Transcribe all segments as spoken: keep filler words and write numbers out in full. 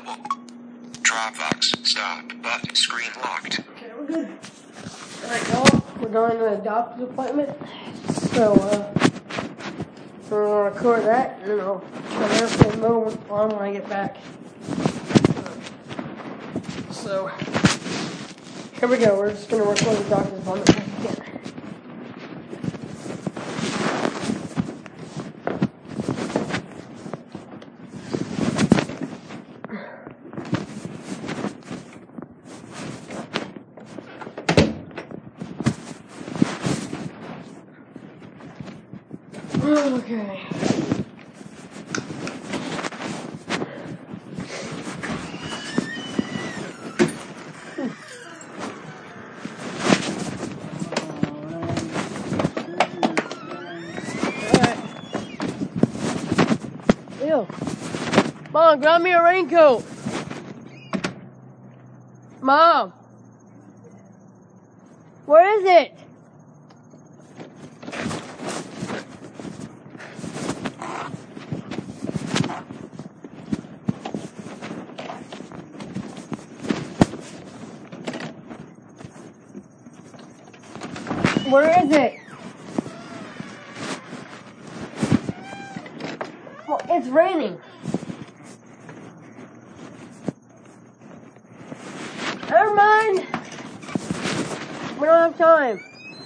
Double. Dropbox. Stop. Button. Screen locked. Okay, we're good. Alright, y'all. We're going to a doctor's appointment. So, uh, we're going to record that, and then I'll turn everything on when I get back. So, here we go. We're just going to record the doctor's appointment again. Okay. Alright. Ew. Mom, grab me a raincoat. Mom. Where is it? Where is it? Well, it's raining. Never mind. We don't have time.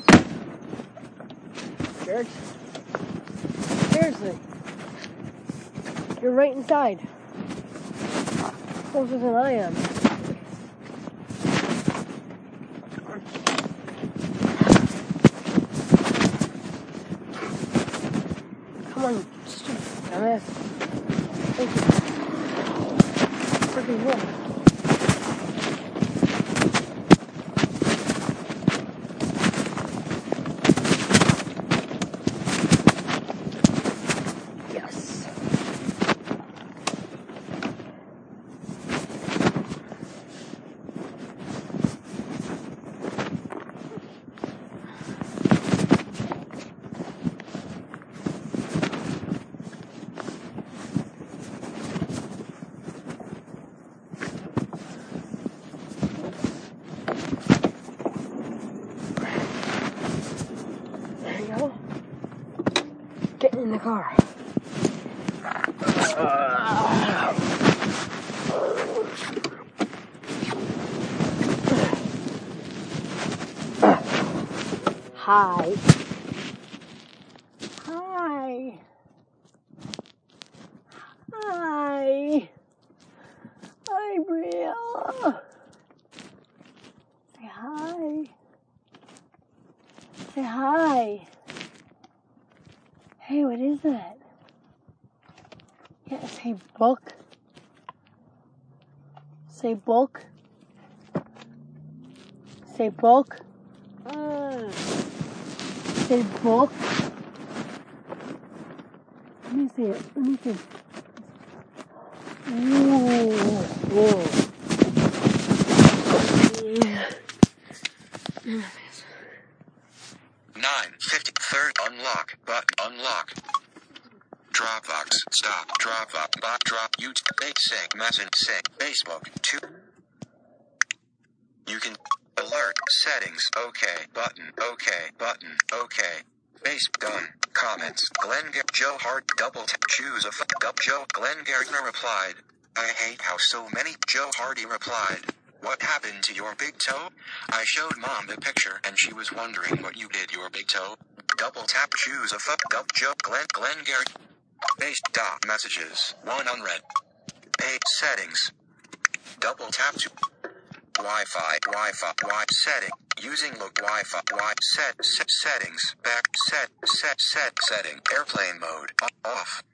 Jerks. Seriously. You're right inside. Closer than I am. Come on, you stupid dumbass. Thank you. Freaking woman. Yes. There you go. Getting in the car. Uh, Hi. Hi. Hi. Hi, Briella. Say hi. Say hi. Hey, what is that? Yeah, say book. Say book. Say book. Mm. Say book. Let me see it. Let me see. Ooh. Whoa. Yeah. nine fifty. Third unlock. Button. Unlock. Dropbox. Stop. Dropbox. Bot. Drop. YouTube. Basic. Message. Sync. Facebook. two. You can. Alert. Settings. Okay. Button. Okay. Button. Okay. Base. Done. Comments. Glenn Gar- Joe Hart. Double tap. Choose a f- Dub- Joe. Glenn Gardner replied. I hate how so many. Joe Hardy replied. What happened to your big toe? I showed mom the picture and she was wondering what you did your big toe. Double tap. Choose a f- Dub- Joe. Glenn. Glenn Gard. Base. Dot. Messages. one unread. Page. Settings. Double tap to. Wi-Fi, Wi-Fi, Wi setting, using look Wi-Fi, Wi set, set, settings, back, set, set, set, setting, airplane mode, off.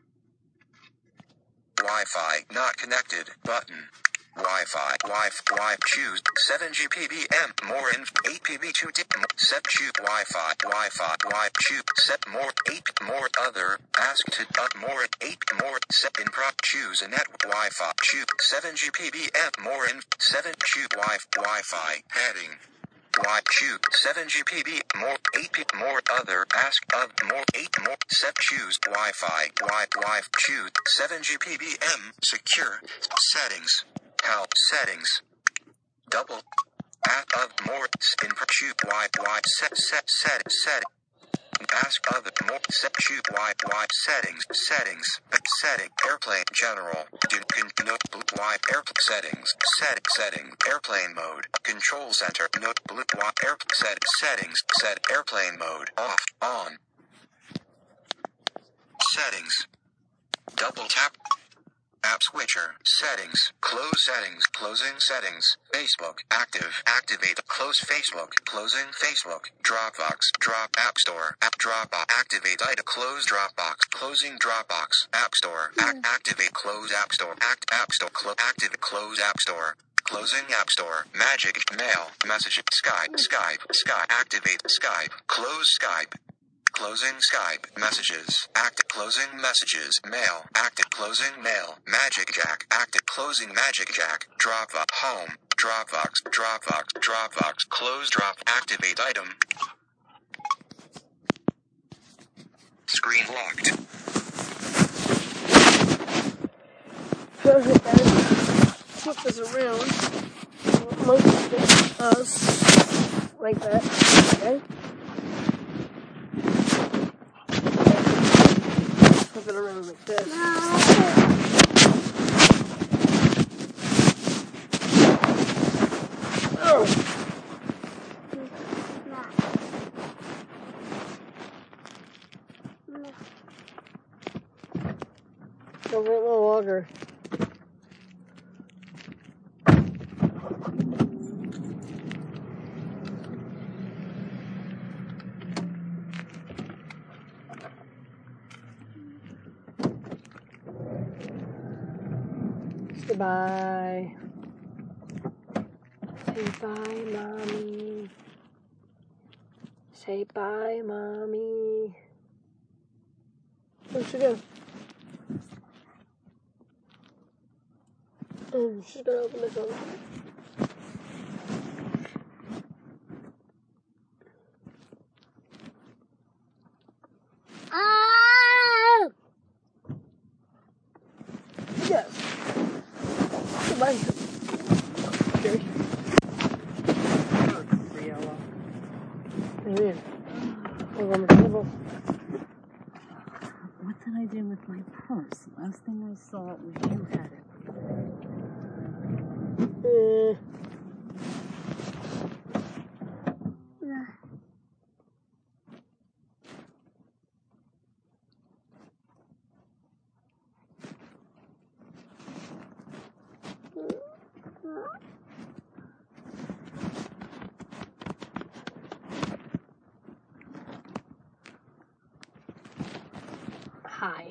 Wi-Fi, not connected, button. Wi-Fi, Wi-Fi, Wi choose, seven G P B M, more in, eight P B two, set choose, Wi-Fi, Wi-Fi, Wi choose, set more, eight, more, other, ask to, up more, eight, more, set in prop, choose a net, Wi-Fi, choose, seven G P B M, more in, seven, choose, Wi-Fi, Wi-Fi, heading. Y choose seven G P B more eight P more other ask of more eight more set choose Wi-Fi Y Y choose seven G P B M secure settings help settings double ask of more in choose Y Y set set set set ask of more set choose Y Y settings settings setting airplane general do con note Y airplane settings set setting airplane mode control center note blue Y air set settings set airplane mode off on settings double tap app switcher settings close settings closing settings Facebook active activate close Facebook closing Facebook Dropbox drop app store app Dropbox activate item close Dropbox closing Dropbox app store act, activate close app store act app store close activate close app store closing app store magic mail message Skype Skype Skype activate Skype close Skype closing Skype messages active closing messages mail active closing mail magic jack active closing magic jack Dropbox home Dropbox Dropbox Dropbox close drop activate item screen locked. So hit that. Flip this around. Most of it us like that. Okay. Flip it around like this. Oh. Go a little longer. Goodbye. Say bye, Mommy. Say bye, Mommy. Where'd she go? Oh, she's gonna open the door. Ah! Yes. Goodbye. Jerry. What do you mean? We're on the table. What did I do with my purse? Last thing I saw was you had it. Uh. Hi.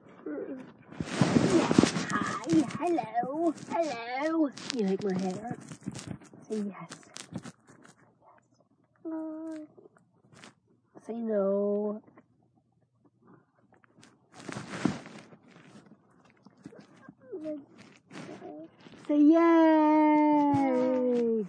Hi, hello, hello. You like my hair? Say yes. No. Say no. Say yay.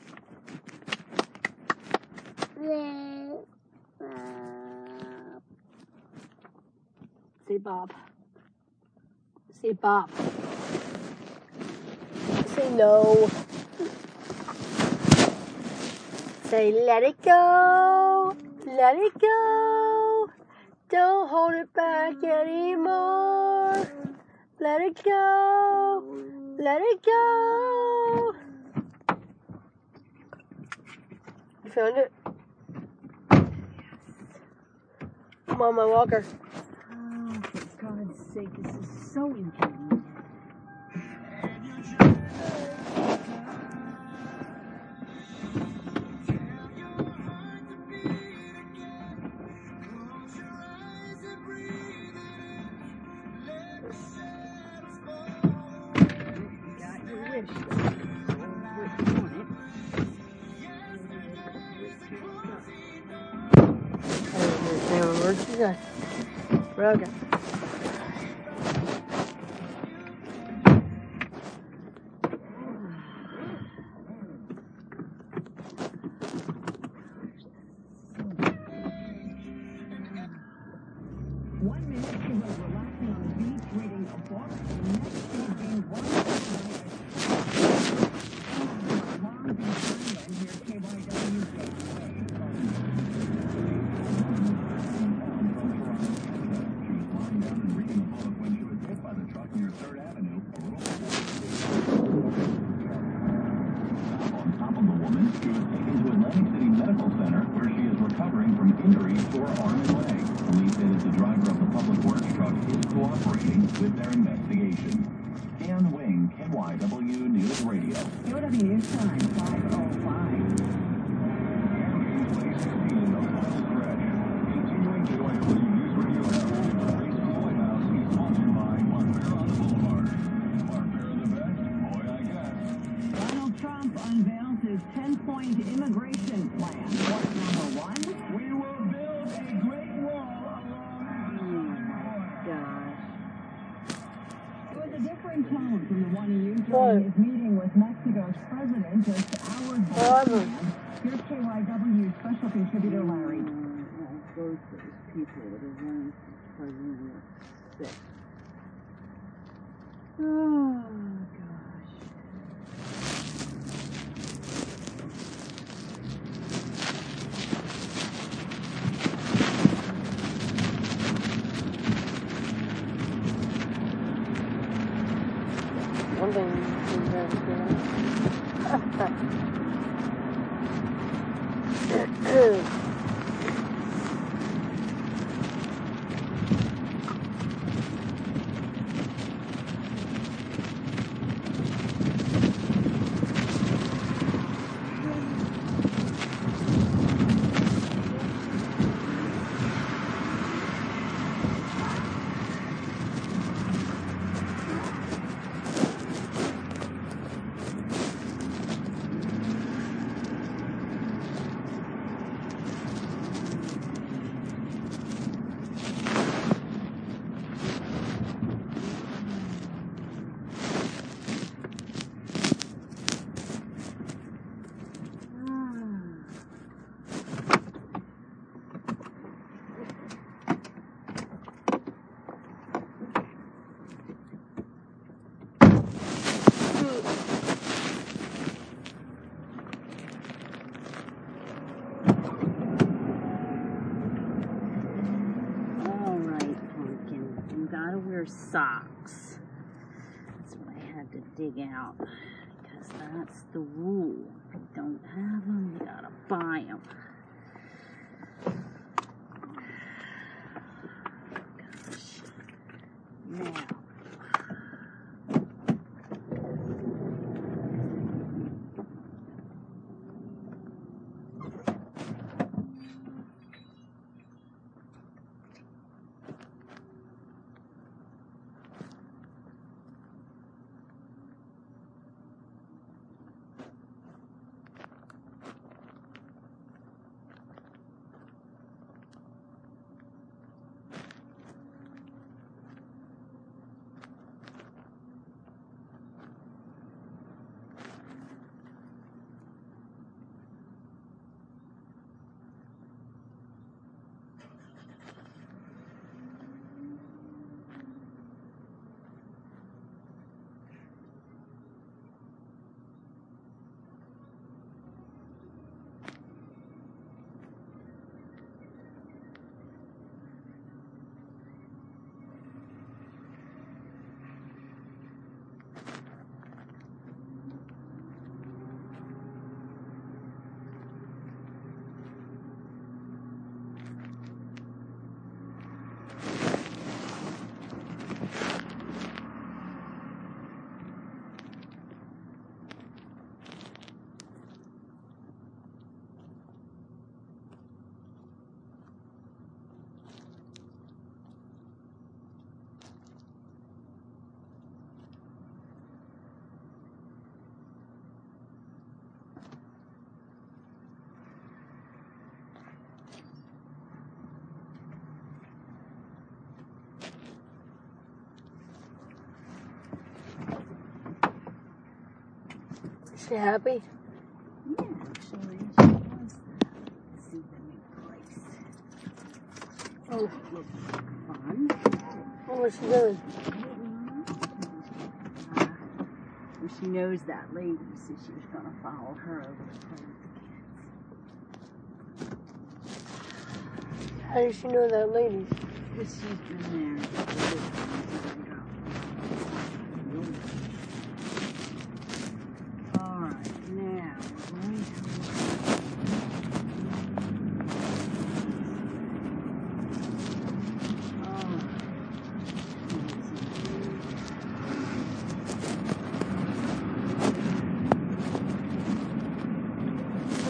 Say Bob. Say Bob. Say no. Say let it go. Let it go. Don't hold it back anymore. Let it go. Let it go. You found it? Come on, my walker. Oh, for God's sake, this is so inconvenient. Okay. We're okay. W News Radio. K O W News Time, five oh five. Place fifteen, the final stretch. Continuing K O W News Radio coverage. The race to the White House is sponsored by Marfera on the Boulevard. Marfera the best? Boy, I guess. Donald Trump unveils his ten-point immigration plan. Point number one, We will build a great wall along Gosh. it was a different tone from the one he used What? during his meeting with Mexico's president just hours What? beforehand. Here's K Y W special contributor Larry. Uh, both those people that are running for president are sick. Oh, gosh. One thing is very good. Socks. That's what I had to dig out because that's the rule. If you don't have them, you gotta buy them. Gosh. Now. Is she happy? Yeah, actually, she wants to see the new place. Oh, Looks fun. what was she doing? Uh, well, she knows that lady, so she was going to follow her over to play with the kids. How does she know that lady? Because she's been there. Alright, now we're going to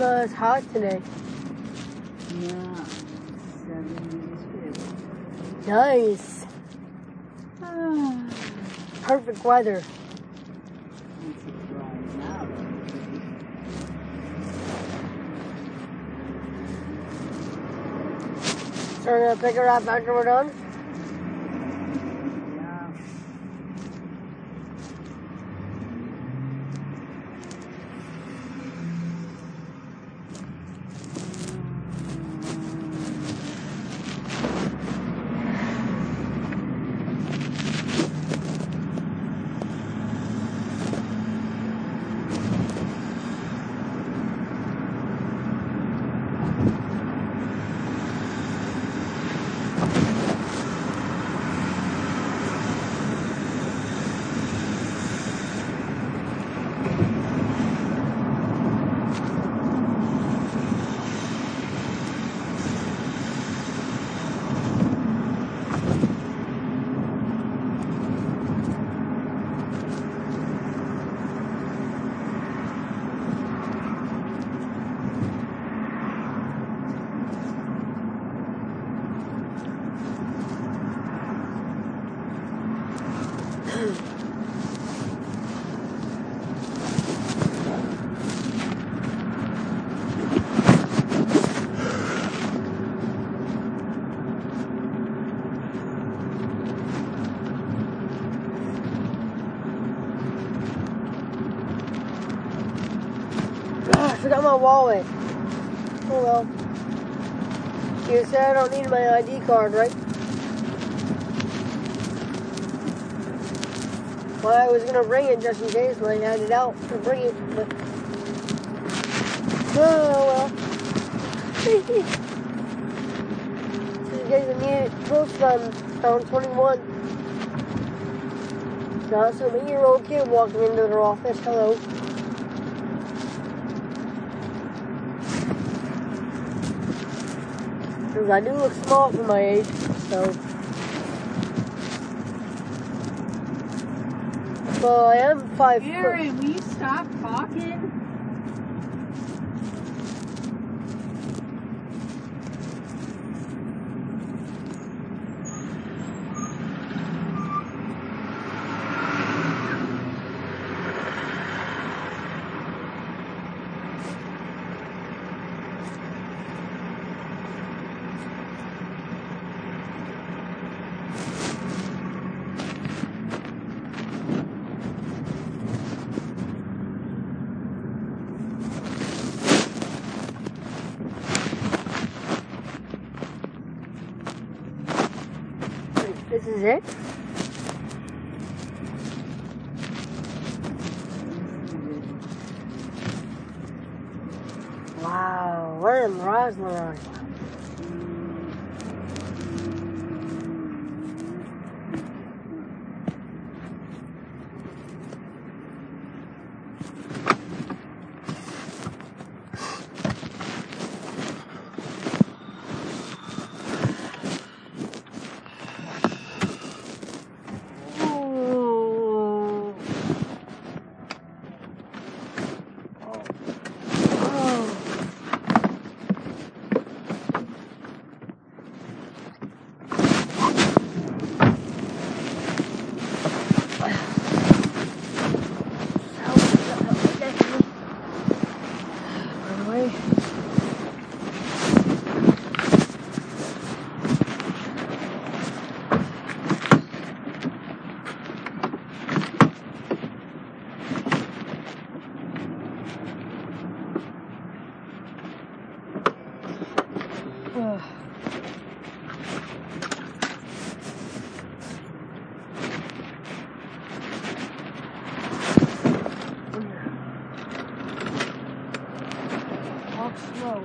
Uh, it's hot today. Yeah. seventy-two. Nice. Ah. Perfect weather. Once it dries out. So we're gonna pick her up after we're done. Yeah. Ah, I forgot my wallet. Oh well. You said I don't need my I D card, right? Well, I was gonna bring it just in case when I had it out to bring it, but oh well. Just in case I need it post on pound twenty-one. Got some eight-year-old kid walking into their office. Hello. Because I do look small for my age, so. Well, I am five foot. Aaron, will you stop talking? This is it? Wow, where am Rosalind? Walk slow.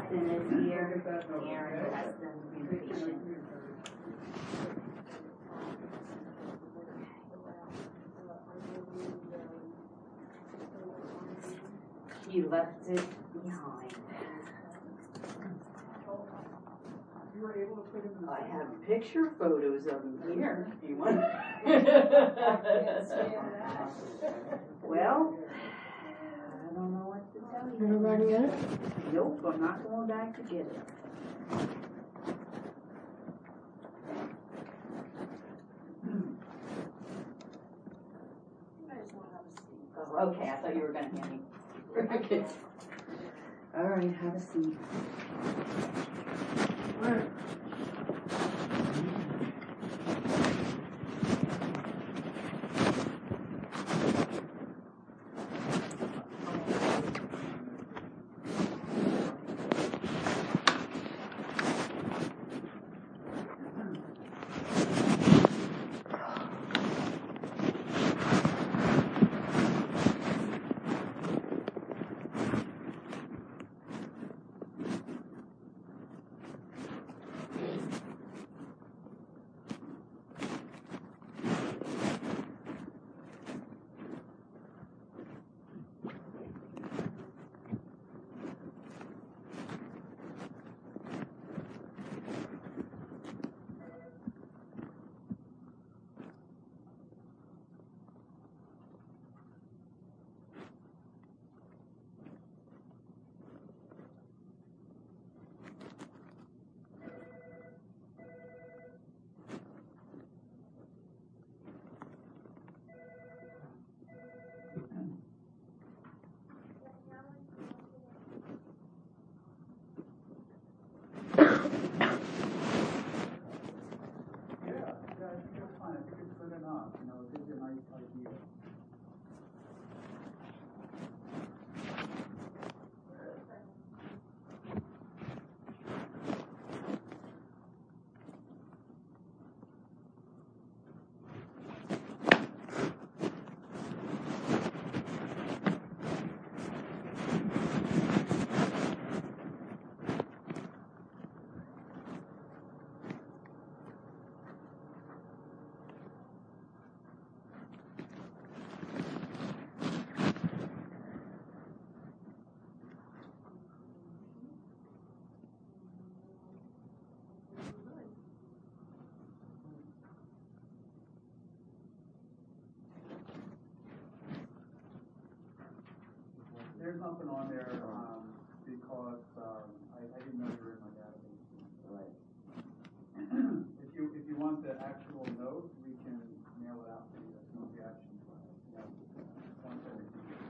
Justin is here. Aaron has the communication. You left it behind. I have picture photos of him here. If you want. Well, I don't know what to tell you. Everybody get it? Nope, I'm not going back to get it. Oh, okay, I thought you were going to hand me. Okay. All right, have a seat. All right. enough, you know, it gives you a nice idea. There's nothing on there um, because um, I, I didn't know you were in my database. Right. if you if you want the actual note, we can mail it out to you. That's no objection. Yeah. Once I receive it.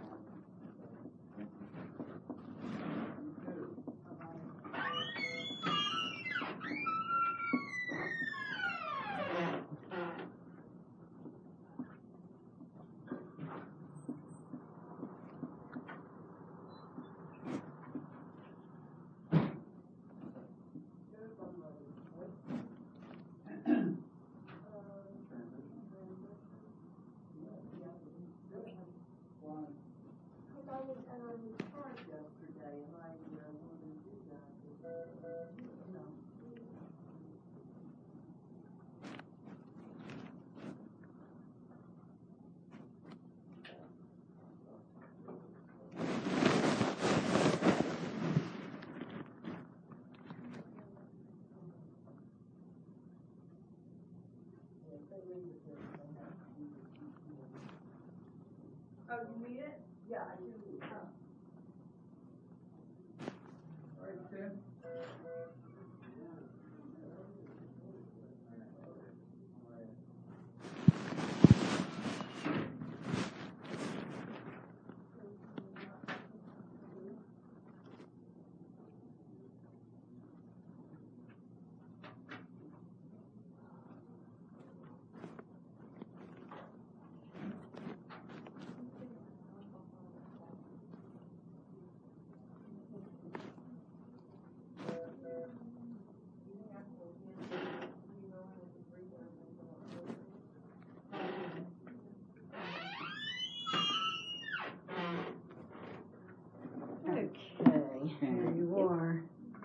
Oh, you need it? Yeah, I do. Oh. All right, Tim. Okay, here you are.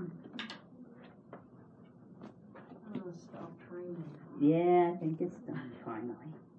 Yeah, I think it's done finally.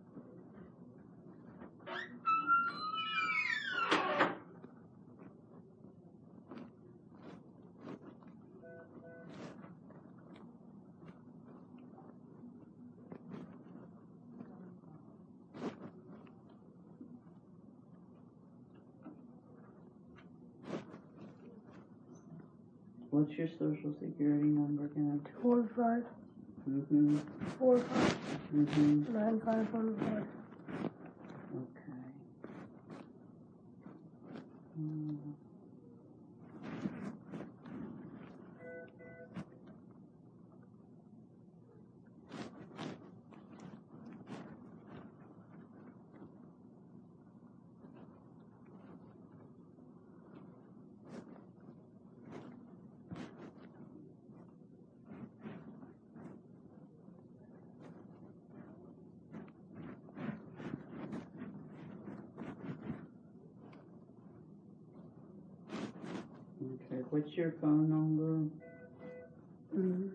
What's your social security number again? Four five Mm-hmm. four five Mm-hmm. nine five one five. Okay. Mm. Okay, what's your phone number? Mm-hmm.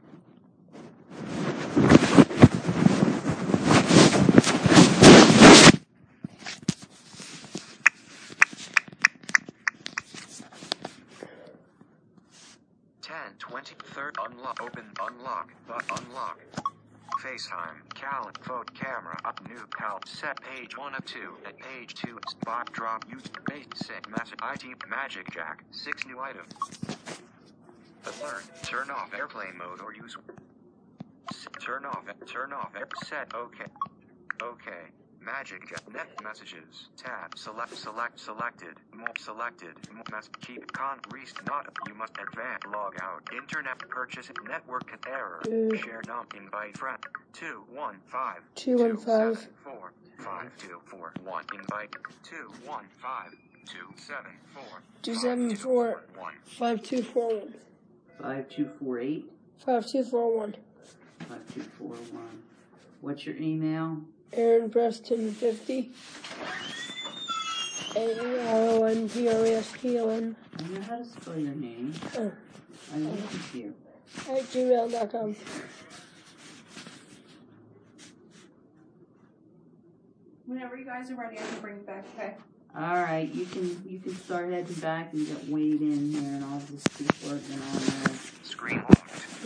ten, twenty, third, unlock, open, unlock, but unlock. FaceTime, calendar, phone, camera, up, new, cal, set, page one of two, at page two, spot, drop, use, basic, message, I T, magic jack, six new items. Alert, turn off airplane mode or use, S- turn off, turn off, air, set, okay, okay. Magic Jack, net messages, tab, select, select, selected, more selected, more mess, keep, con, rest, not, you must advance, log out, internet purchase, network error, Good. share num, invite friend, two, one, five, Two one five. seven, four, five, two, four, one, invite, two, one, five, two, seven, four, Two five, seven two, four one. five two four one. Five two four eight Five two four one. five two four one. What's your email? Aaron Preston fifty. A R O N P R E S T O N. I know how to spell your name. Oh. I listen to you. At gmail dot com. Whenever you guys are ready, I can bring it back, okay? All right, you can you can start heading back and get Wade in here, and I'll just keep working on that. Screen locked.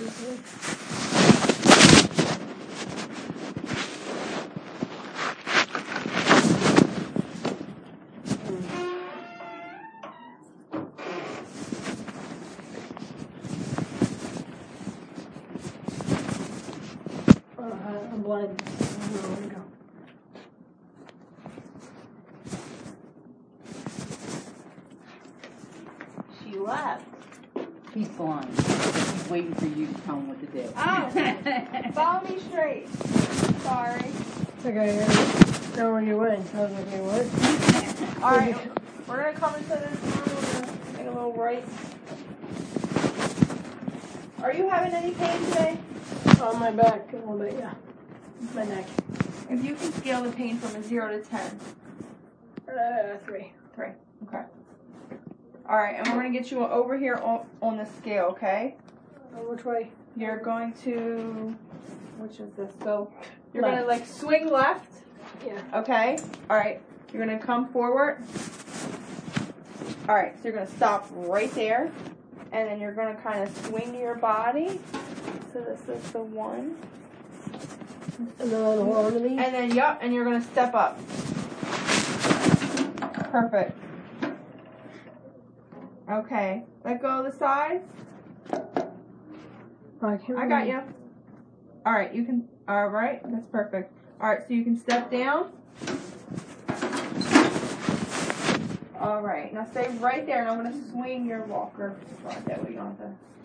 Uh, I'm blind. I don't know where to go. She left. He's blind. He's waiting for you to tell him what to do. Oh, follow me straight. Sorry. It's okay, I know where you went. I was like, hey, what? All right, we're gonna come into this room. We're gonna make a little right. Are you having any pain today? On my back a little bit, yeah. My neck. If you can scale the pain from a zero to ten. Uh, three. Three. Okay. All right, and we're gonna get you over here on, on the scale, okay? Uh, which way? You're going to, which is this? So you're Left. gonna like swing left, Yeah. okay? All right, you're gonna come forward. All right, so you're gonna stop right there, and then you're gonna kind of swing your body. So this is the one, And then I'll hold on to these. and then yup, and you're gonna step up. Perfect. Okay, let go of the sides. I, can't I got you. All right, you can. All right, that's perfect. All right, so you can step down. All right, now stay right there, and I'm gonna swing your walker. Right, that way you don't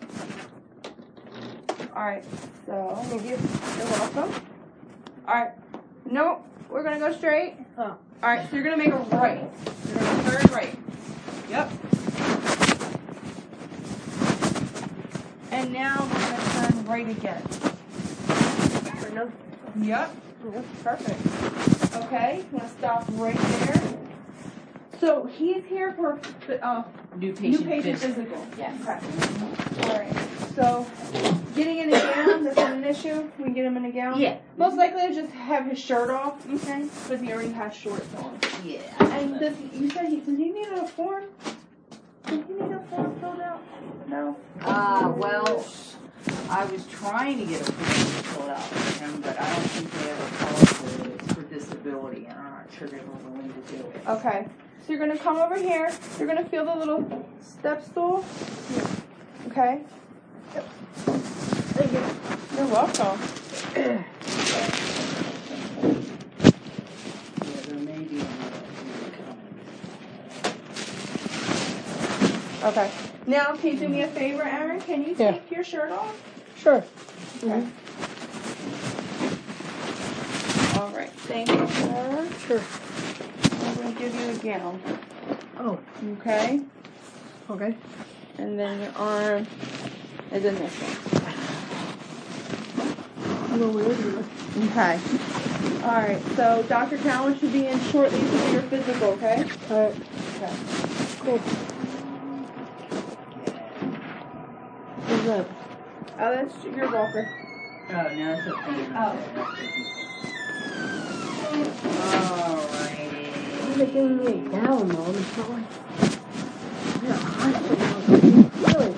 have to. All right, so thank you. You're welcome. All right, nope, we're gonna go straight. Oh. All right, so you're gonna make a right. You're gonna turn right. Yep. And now we're gonna turn right again. Right now? Yep. Yep. Perfect. Okay, I'm gonna stop right there. So he's here for uh, New new patient. patient visit. physical. Yes. Okay. All right. So getting in a gown, that's not an issue. We can get him in a gown. Yeah. Most likely, to just have his shirt off. Okay. But he already has shorts on. Yeah. And does he, you said he does he need a form? Does he need a form filled out? No. Uh, well, I was trying to get a form filled out for him, but I don't think they ever called for, for disability, and I'm not sure they were willing to do it. Okay. So you're gonna come over here. You're gonna feel the little step stool. Okay. Yep. Thank you. You're welcome. Yeah, there may be another coming. Okay. Now, can you do me a favor, Aaron? Can you Yeah. take your shirt off? Sure. Okay. All right. Thank you, sir. Sure. I'm gonna give you a gown. Oh, Okay. okay. And then your arm is in this one. No, we didn't. Okay. All right. So Doctor Cowan should be in shortly to do your physical. Okay. All right. Okay. Cool. What's that? Oh, that's your walker. Oh, no, it's okay. Oh. Alrighty. They're giving me a down, though. It's not like they're a hospital. Really?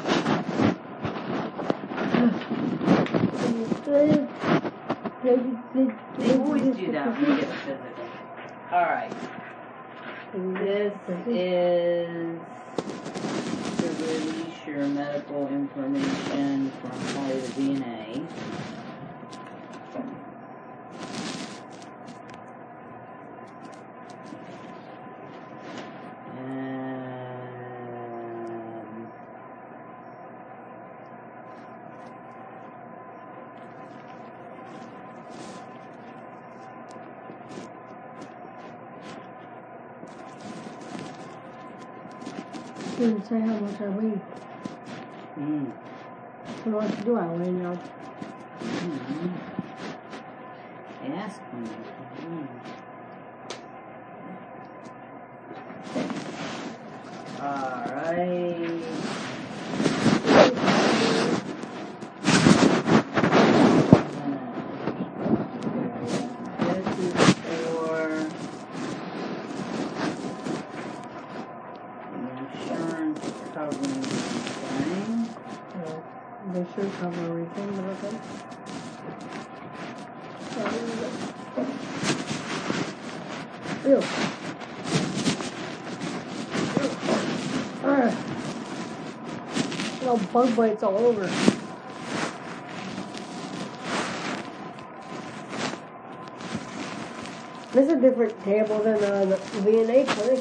They always do that when you get a physical. Alright. This is to release your medical information from probably the D N A. And Didn't say how much I weigh. mm, How much do I weigh now? mm, ask me. Mm. Alright. This is for insurance covering thing. Uh, they should cover everything, but okay. Ew. Alright. Little bug bites all over. This is a different table than uh, the V N A clinic.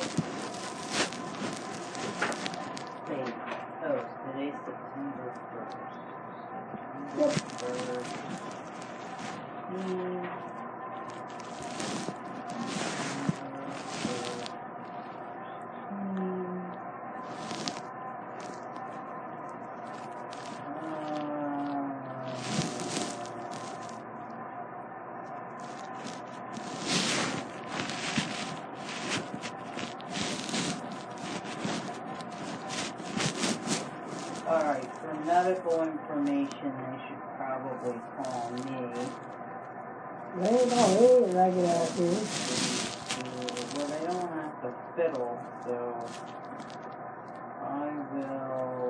Wait, oh, today's September first. Yep. September first. Hmm. Alright, for medical information, they should probably call me. They ain't call me and I get out here. Well, they don't have to fiddle, so I will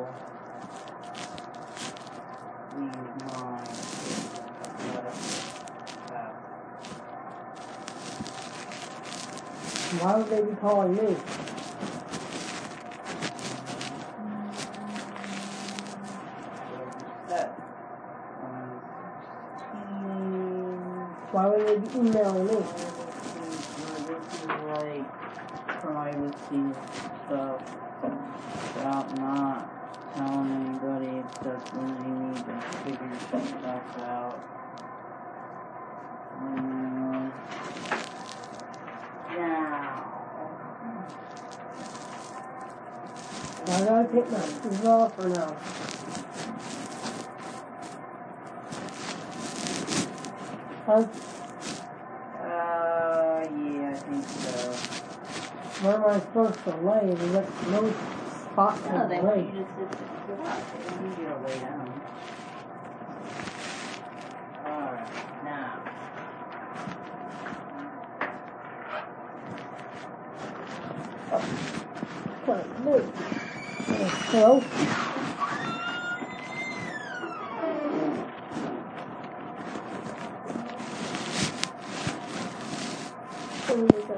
leave mine. Let us have. Why would they be calling me? That Why would they be emailing me? This is like privacy stuff about not telling anybody except when they need to figure some stuff out. Um, now, I gotta take my shoes off or no? Huh? uh, yeah, I think so. Where am I supposed to lay? There's like no spot No, to they lay. want you to sit, sit up. They don't need you to lay down. Alright, now. What do? Hello? There we go.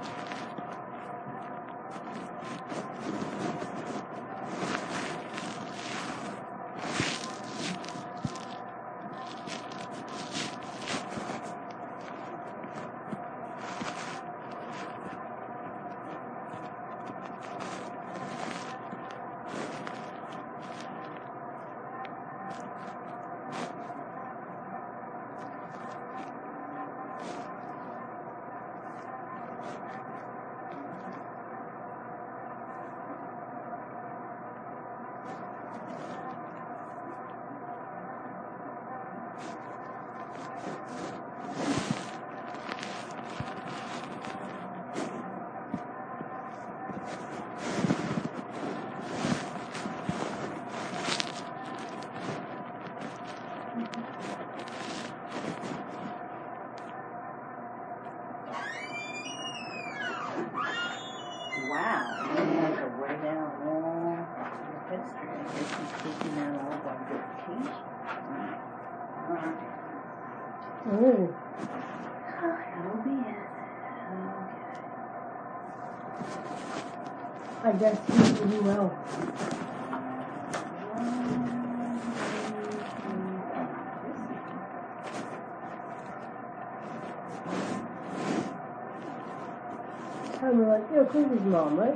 Wow, you have to write down all your history. I guess he's taking out all of our vacation. Alright. Really? That'll be it. Okay. I guess you, you will. I'm like, yo, Cooper's mom, right?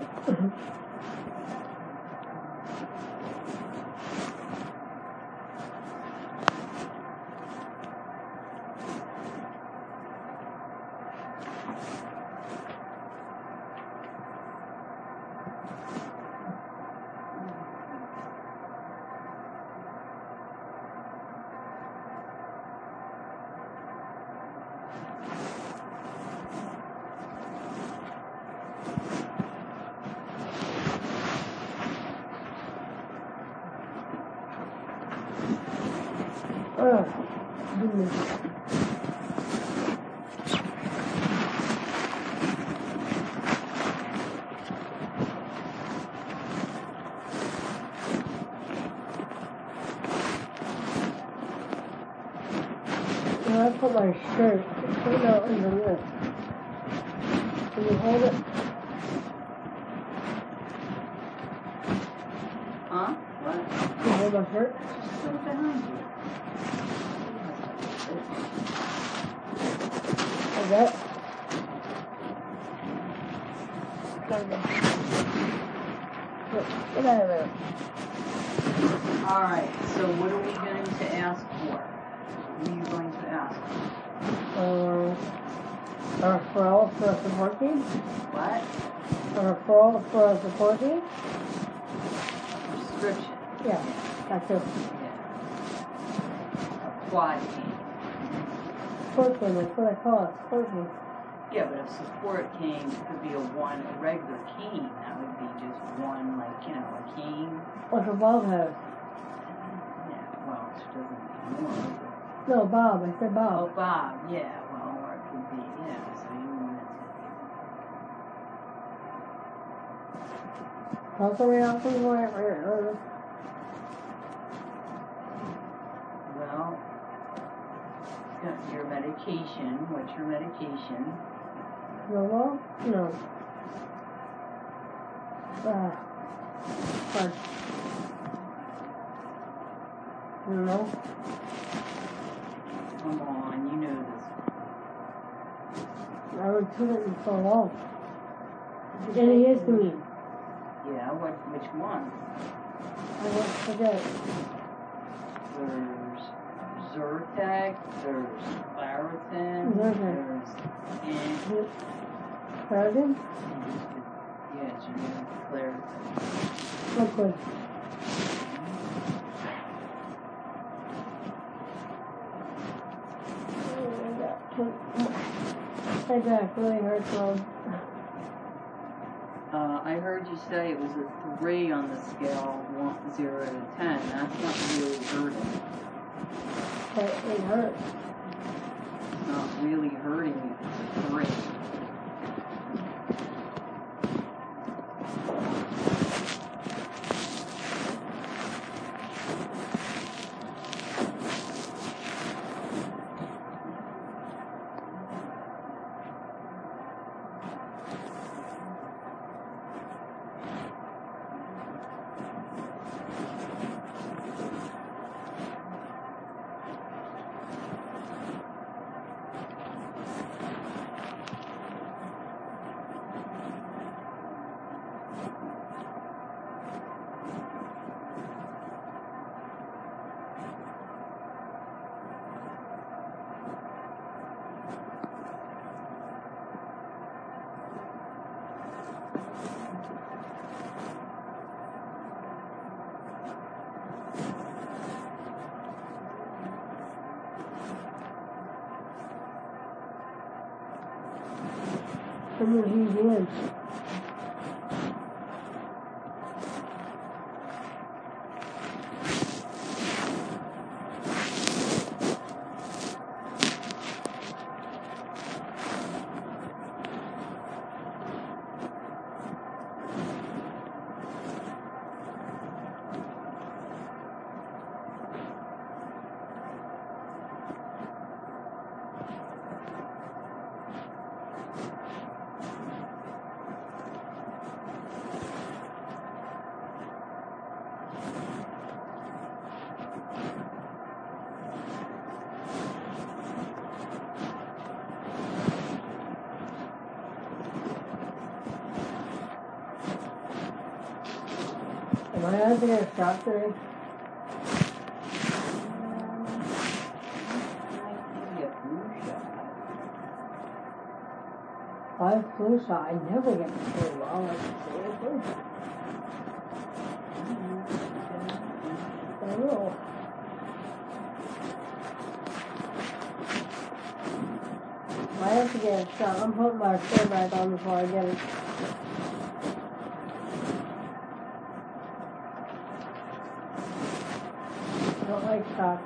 Oh, goodness. Now I put my shirt right out under this. Can you hold it? Huh? What? Can you hold my shirt? Just put it behind you. Like that? Look, get out of there. Alright, so what are we going to ask for? What are you going to ask for? Um, a referral for a support team? What? A referral for a support team? Prescription. Yeah, that's it. Yeah. A quad team. Support team, that's what I call it, support team. Yeah, but a support cane could be a one, a regular cane. That would be just one, like, you know, a cane. What's a Bob have? Yeah, well, she doesn't anymore. But... No, Bob, I said Oh, Bob. Bob, yeah, well, or it could be, yeah, so you want it Tell somebody else who's whatever. Well, got your medication. What's your medication? No, well, no. Ah, fudge. No. Come on, you know this. I haven't took it in so long. Antihistamine. Yeah, what? Which one? I won't forget. There's Zyrtec, there's Claritin, Zyrtec. there's and Claritin? yeah, generic Claritin. Okay. My back really hurts, Mom. I heard you say it was a three on the scale, one, zero to ten. That's not really hurting. It, it hurts. It's not really hurting if it's a three. Come on, he's in. Am I out there a shot today? Five flu shot. I never get the flu. Well, like seriously. I will. I have to get a shot. I'm putting my shirt back on before I get it. I don't like shots.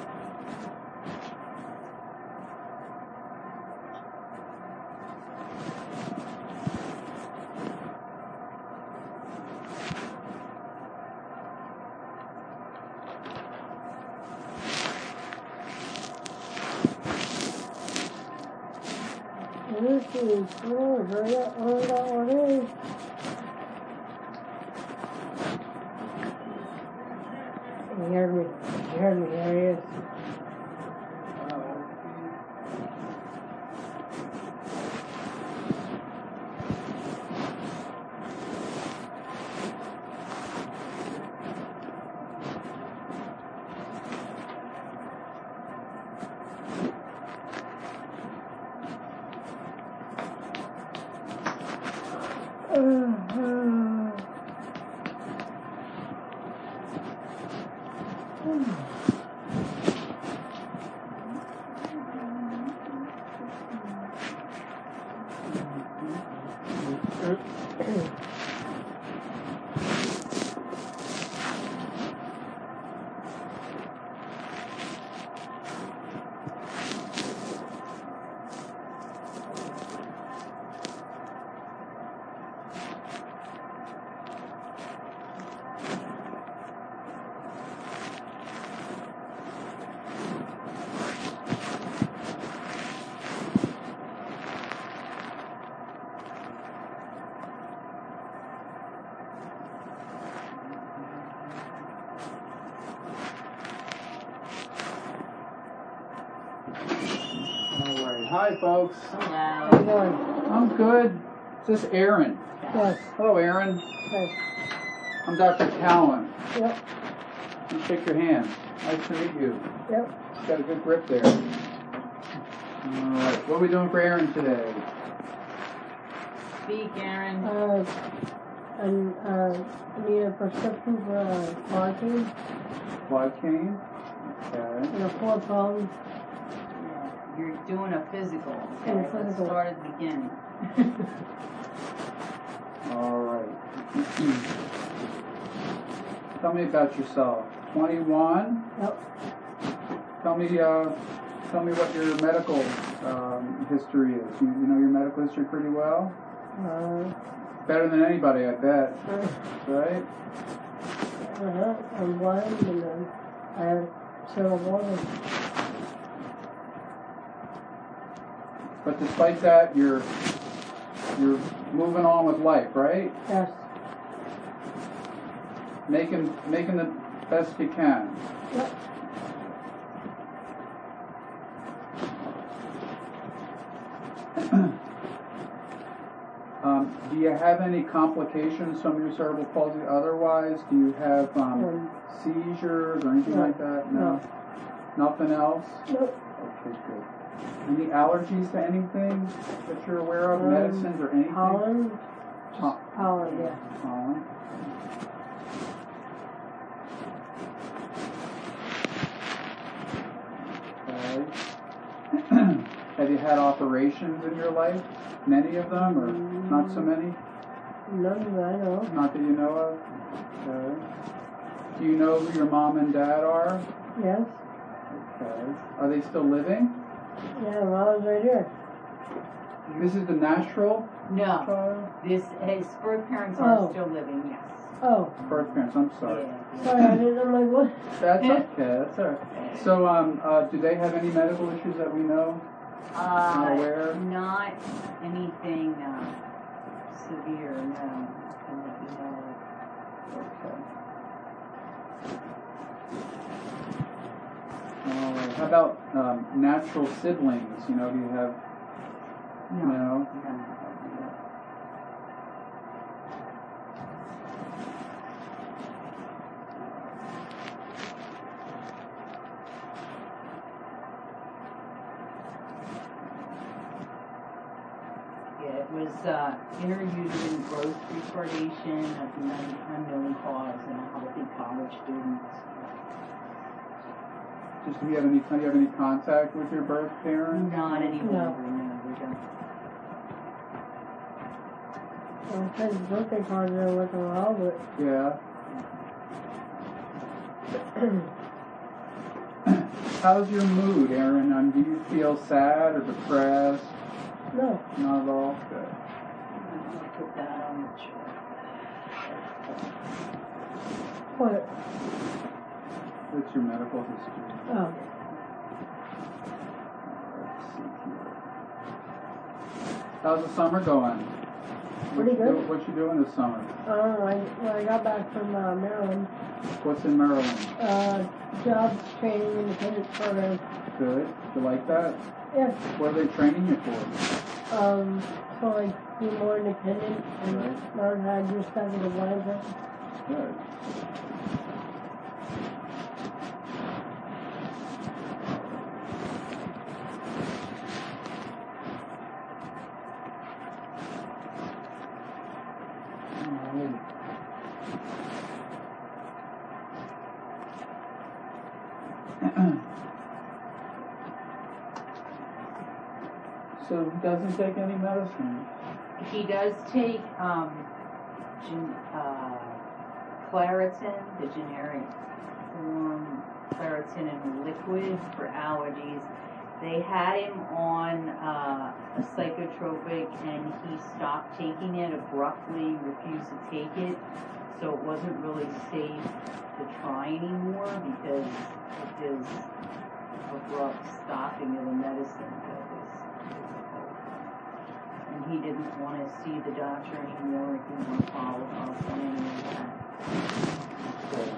This is cool. Hurry up, hurry up, hurry up. He heard me. He heard me. There he is. Hi, folks. How you doing? I'm good. Is this Aaron? Yes. Hello, Aaron. Yes. I'm Doctor Cowan. Yep. Let me shake your hand. Nice to meet you. Yep. Got a good grip there. All right. What are we doing for Aaron today? Speak, Aaron. Uh, and, uh, I need a prescription for a Marking Lidocaine. Okay. and a four pound. You're doing a physical. Okay, Yeah, let's physical. start at the beginning. All right. Tell me about yourself. twenty-one. Yep. Tell me, uh, tell me what your medical um, history is. You, you know your medical history pretty well. Uh, Better than anybody, I bet. uh, Right? uh-huh. I'm blind and then I have cerebral palsy. But despite that, you're you're moving on with life, right? Yes. Making making the best you can. Yep. Um, do you have any complications from your cerebral palsy otherwise? Do you have um, Um, seizures or anything no. like that? No. Nothing else? Nope. Okay, good. Any allergies to anything that you're aware of? Um, Medicines or anything? Pollen? Po- Pollen, yeah. Pollen. Okay. Have you had operations in your life? Many of them, or not so many? None that I know of. Not that you know of? Okay. Do you know who your mom and dad are? Yes. Okay. Are they still living? Yeah, mom's right here. This is the natural No, child? this, his birth parents are Oh. still living, yes. Oh, Birth parents, I'm sorry. Yeah. sorry, I didn't know my voice. That's okay, that's all right. So, um, uh, do they have any medical issues that we know? Not Uh, aware? not anything, uh, severe, no. Nothing that we know of. Okay. All right. How about um, natural siblings? You know, do you have? No. No. No. Yeah, it was uh, intrauterine growth retardation of an un- unknown cause in a healthy college student. Just do you have any? Do you have any contact with your birth parents? Not any No. longer, no, we don't. Well, his birthday cards are looking well, but Yeah. How's your mood, Aaron? Um, do you feel sad or depressed? no. Not at all. Good. I'll put that on the chart. What? What's your medical history? Oh, Let's see here. How's the summer going? Pretty What you good. do- What you doing this summer? I don't know. I, when I got back from uh, Maryland, What's in Maryland? uh, jobs training independence program. Good. You like that? Yeah. What are they training you for? Um, so like be more independent and Right. learn how to do stuff with a blind person. Good. Alrighty. So he doesn't take any medicine? He does take um, gen- uh, Claritin, the generic form, Claritin in liquid for allergies. They had him on uh, a psychotropic and he stopped taking it abruptly, refused to take it. So it wasn't really safe to try anymore because of his abrupt stopping of the medicine. That was difficult. And he didn't want to see the doctor anymore. He didn't want to follow up on any of that. Okay.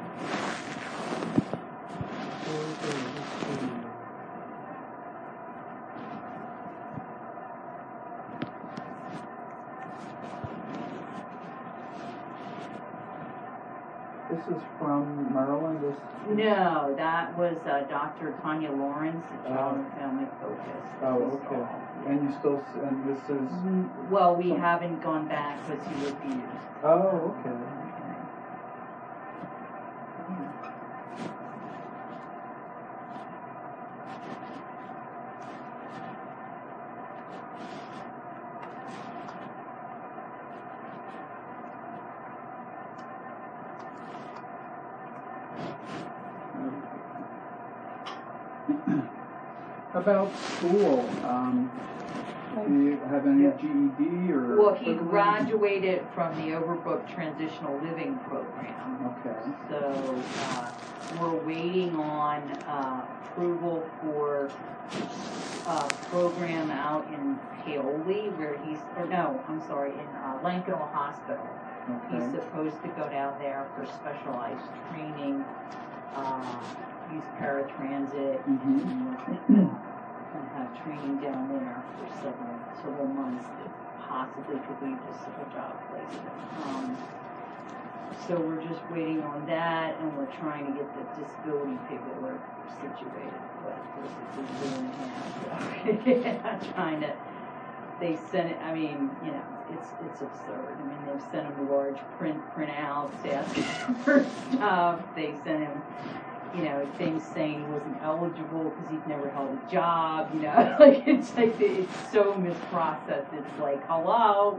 This is from Maryland. This. No, that was uh, Doctor Tanya Lawrence at Oh. Child and Family Focus. Oh, This is okay. all, yeah. And you still. s- And this is. Mm, Well, we haven't gone back because he refused. Oh, okay. About school, um, do you have any G E D or? Well, he equivalent? graduated from the Overbrook Transitional Living Program. Okay. So uh, we're waiting on uh, approval for a program out in Paoli where he's, or no, I'm sorry, in uh, Lankenau Hospital. Okay. He's supposed to go down there for specialized training, uh, use paratransit, Mhm. and, and have training down there for several several months that possibly could lead to a job placement. Um, so we're just waiting on that, and we're trying to get the disability paperwork situated. But of course, it's a year and a half. So trying to. They sent it. I mean, you know, it's it's absurd. I mean, they've sent him large print printouts asking for stuff. They sent him, you know, things saying he wasn't eligible because he'd never held a job. You know, like it's like it's so misprocessed. It's like hello.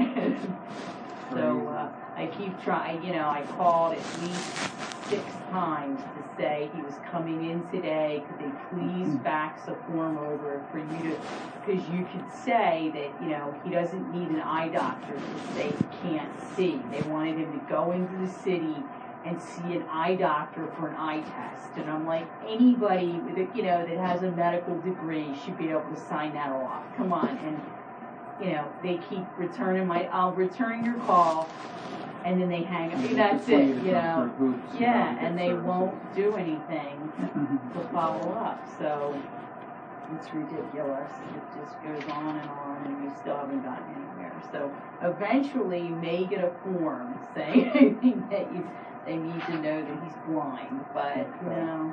So uh, I keep trying. You know, I called at least six times to say he was coming in today. Could they please fax a form over for you to, because you could say that, you know, he doesn't need an eye doctor to say he can't see. They wanted him to go into the city and see an eye doctor for an eye test. And I'm like, anybody with a, you know, that has a medical degree should be able to sign that off. Come on. And, you know, they keep returning my, I'll return your call. And then they hang up. And That's they it, just you want know. you to jump through hoops, you know, Yeah, to get and they services. won't do anything to follow up. So it's ridiculous. It just goes on and on, and we still haven't gotten anywhere. So eventually, you may get a form saying that you, they need to know that he's blind, but you know.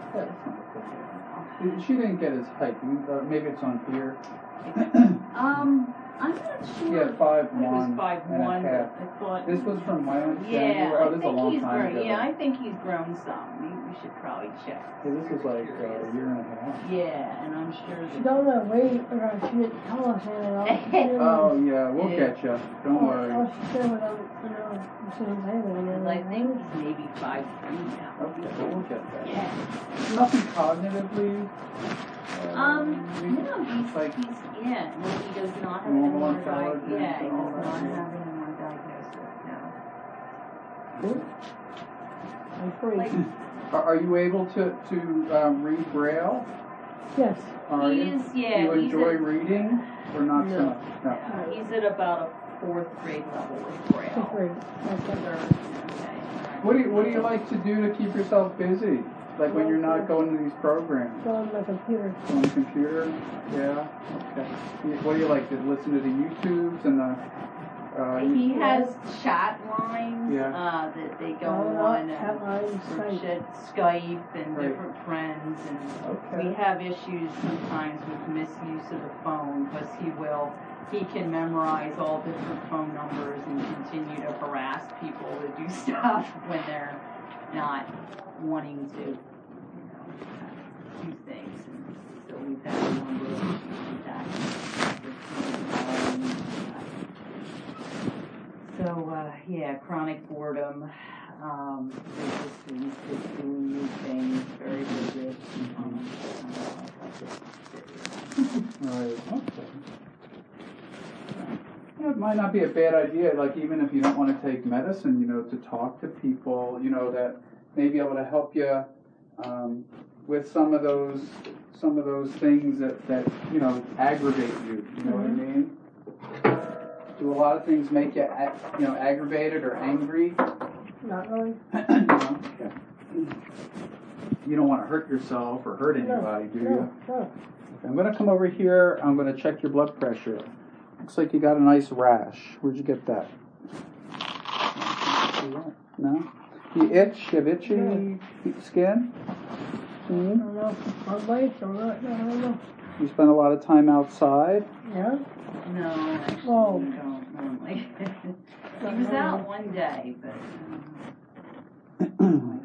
She didn't get his height. Uh, maybe it's on here. Um, I'm not sure. Yeah, five It was one five and a one. half. I thought. This was from my understanding. Yeah, Oh, I this is a think long he's time grown. ago. Yeah, I think he's grown some. We, we should probably check. So this was like uh, a year and a half. Yeah, and I'm sure She that. don't know wait, or she didn't tell us anything. Oh yeah, we'll Yeah. get you. Don't Oh, worry. oh, she said without, you know, she didn't say anything. I think he's maybe five three now. Okay, well, we'll get that. Yeah. Nothing cognitively. Uh, Um, maybe? no, he's, like he's, yeah, no, he does not have normal any more di- intelligence yeah, he and all does that, not yeah. have any more diagnosis, no. Good. I'm free. Like, Are, are you able to to um, read Braille? Yes. Are he you? is, yeah, Do you he's enjoy at, reading or not so No. much? No. uh, he's at about a fourth grade level with I'm Braille. free. Okay. Third, okay, all right. What do you What do you like to do to keep yourself busy? Like when you're not going to these programs? Go on my computer. On the computer? Yeah. Okay. You- What do you like to listen to the YouTubes and the? Uh, He you- has chat lines Yeah. uh, that they go No, no, on chat and lines, for Skype. shit- Skype and Right. different friends, and Okay. we have issues sometimes with misuse of the phone because he will he can memorize all different phone numbers and continue to harass people to do stuff when they're not wanting to, you know, do things. And so we've had a number of issues with that. So, uh, yeah, chronic boredom, um, resistance to doing new things, very rigid. Um, Right. Okay. You know, it might not be a bad idea, like even if you don't want to take medicine, you know, to talk to people, you know, that may be able to help you um, with some of those some of those things that, that you know aggravate you. You know what I mean? Do a lot of things make you ag- you know aggravated or angry? Not really. you know? Yeah. You don't want to hurt yourself or hurt anybody, do you? No, no. I'm going to come over here. I'm going to check your blood pressure. Looks like you got a nice rash. Where'd you get that? No? You itch? You have itchy skin? I hmm don't know if it's blood bites or not. I don't know. You spend a lot of time outside? Yeah? No, actually, Whoa. we don't normally. He was out one day, but. Um,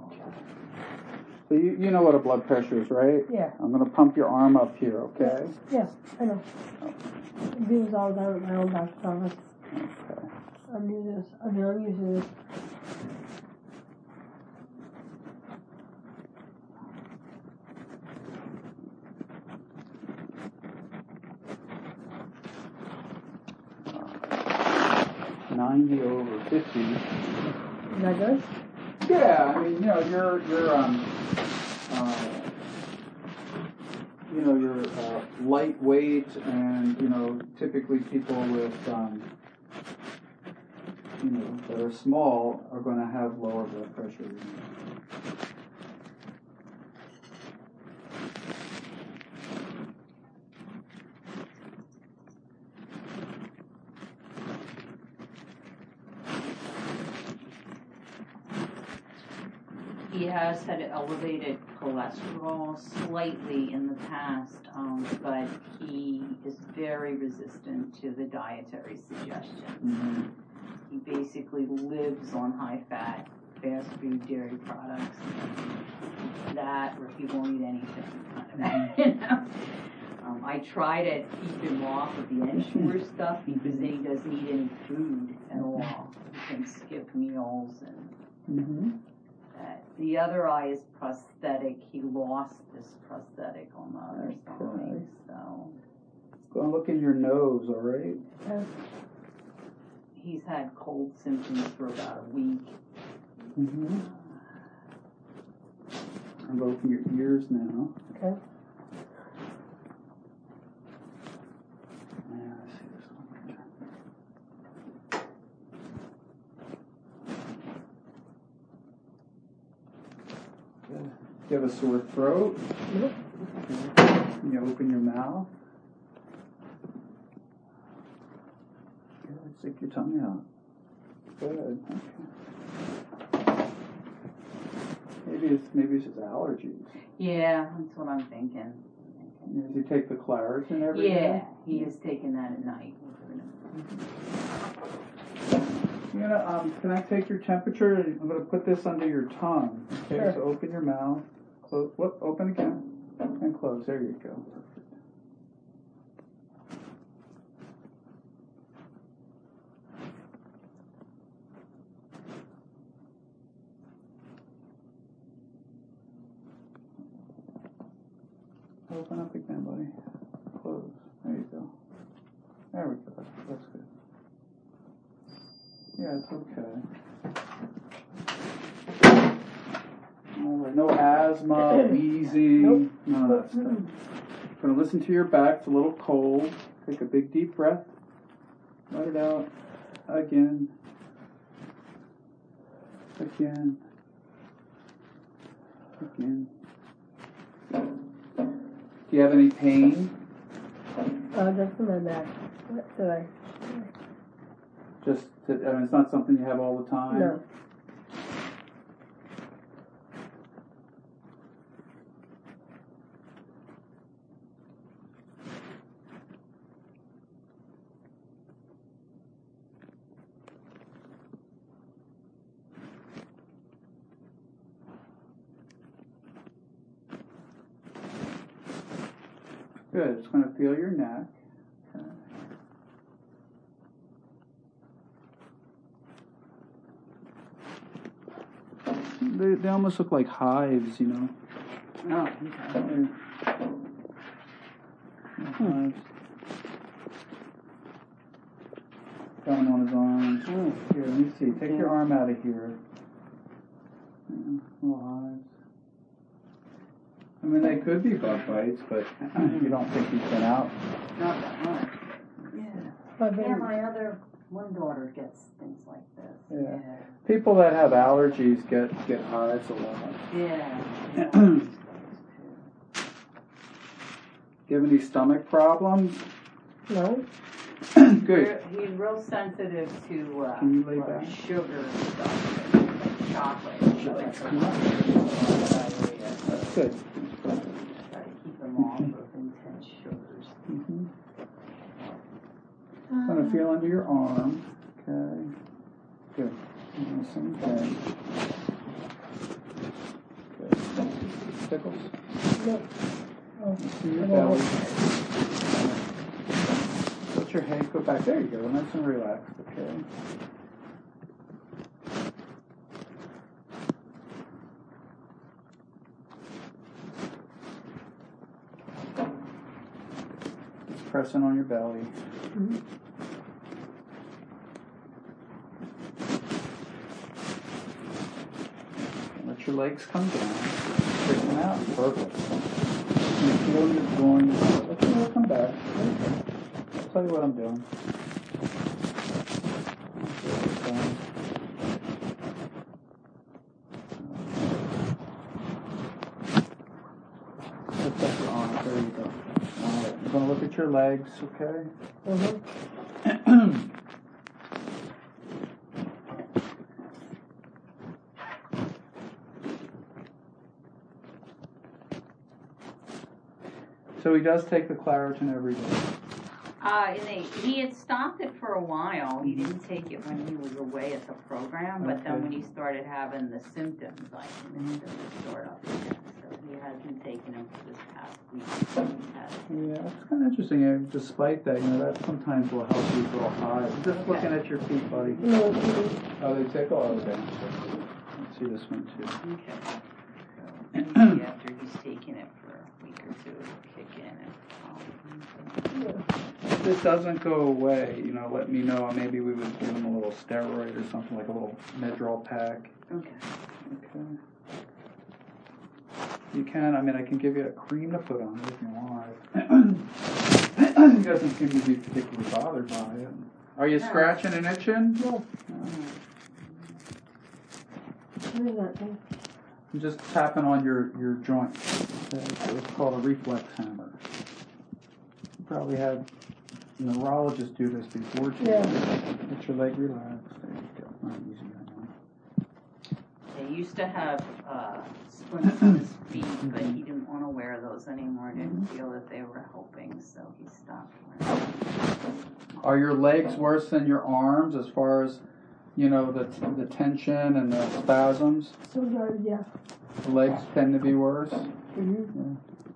So you, you know what a blood pressure is, right? Yeah. I'm going to pump your arm up here, okay? Yeah, I know. I do this all the time at my own doctor's office. Okay. I'm using this. I mean, I'm using this. ninety over fifty. Is that good? Yeah, I mean, you know, you're you're um, uh, you know, you're uh, lightweight, and you know, typically people with um, you know, that are small are going to have lower blood pressure. He has had elevated cholesterol slightly in the past, um, but he is very resistant to the dietary suggestions. Mm-hmm. He basically lives on high-fat, fast food, dairy products, that, or he won't eat anything, kind of, you know. Um, I try to keep him off of the Ensure stuff because then he doesn't eat any food at all. He can skip meals and. Mm-hmm. That. The other eye is prosthetic. He lost this prosthetic on the other Okay. side, so. Go and look in your nose, all right? Yeah. He's had cold symptoms for about a week. Mm-hmm. And open your ears now. Okay. Yeah, let's see this one. Good. Do you have a sore throat? Nope. Can you open your mouth? Good. Stick your tongue out. Good. Okay. Maybe it's maybe it's just allergies. Yeah, that's what I'm thinking. Does he take the Claritin every day? Yeah, he is taking that at night. You know, um, can I take your temperature? I'm going to put this under your tongue. Okay, Sure. so open your mouth. Close. Whoop, open again. And close. There you go. Open up again, buddy. Close. There you go. There we go. That's good. Yeah, it's okay. All right, no asthma, wheezing, Nope. none of that stuff. Going to listen to your back. It's a little cold. Take a big deep breath. Let it out. Again. Again. Again. Do you have any pain? Uh, just in my back. What did I? Just, to, I mean, it's not something you have all the time? No. Good. It's going to feel your neck. Okay. They, they almost look like hives, you know. Oh, okay. Hives. Got one on his arms. Here, let me see. Take your arm out of here. Yeah, little hives. I mean, they could be bug bites, but you don't think he's been out. Not that much. Yeah. My baby. Yeah, my other one daughter gets things like this. Yeah. People that have allergies get, get hives a lot. Yeah. yeah. Do you have any stomach problems? No. Good. He's real sensitive to uh, Can you lay like back? sugar stuff, like chocolate. and stuff like that. That's good. Try to keep them off of intense sugars. Mm-hmm. I'm going to feel under your arm. Okay. Good. And the same thing. Good. Tickles? No. Oh, See your I belly. won't. Let your head go back. There you go. Nice and relaxed. Okay. Just pressing on your belly. Mhm. your legs come down. Straighten them out. Perfect. You feel your groin. Let your leg come back. Okay. I'll tell you what I'm doing. Put that on. There you go. All right. I'm going to look at your legs, okay? Mm-hmm. So he does take the Claritin every day. Uh, and they, he had stopped it for a while. He didn't take it when he was away at the program, but then Okay. when he started having the symptoms, like the symptoms start up again. So he hasn't taken them for this past week. He has. Yeah, it's kind of interesting. eh, Despite that, you know, that sometimes will help you go high. I'm just Okay. looking at your feet, buddy. No, it's- Oh, they tickle? Okay. Let's see this one, too. Okay. So maybe after he's taken it for a week or two, it'll kick in. And, um, If this doesn't go away, you know, let me know. Maybe we would give him a little steroid or something, like a little Medrol pack. okay. Okay. You can, I mean, I can give you a cream to put on if you want. He doesn't seem to be particularly bothered by it. Are you No. scratching and itching? No. No. What is that thing? I'm just tapping on your, your joint. Okay, so it's called a reflex hammer. You probably had a neurologist do this before. Too. Yeah. Get your leg relaxed. There you go. Not easy right now. They used to have uh, splints on his feet, but he didn't want to wear those anymore. Didn't feel that they were helping, so he stopped wearing them. Are your legs worse than your arms as far as, you know, the the tension and the spasms? Sometimes, yeah. The legs tend to be worse. Mm-hmm.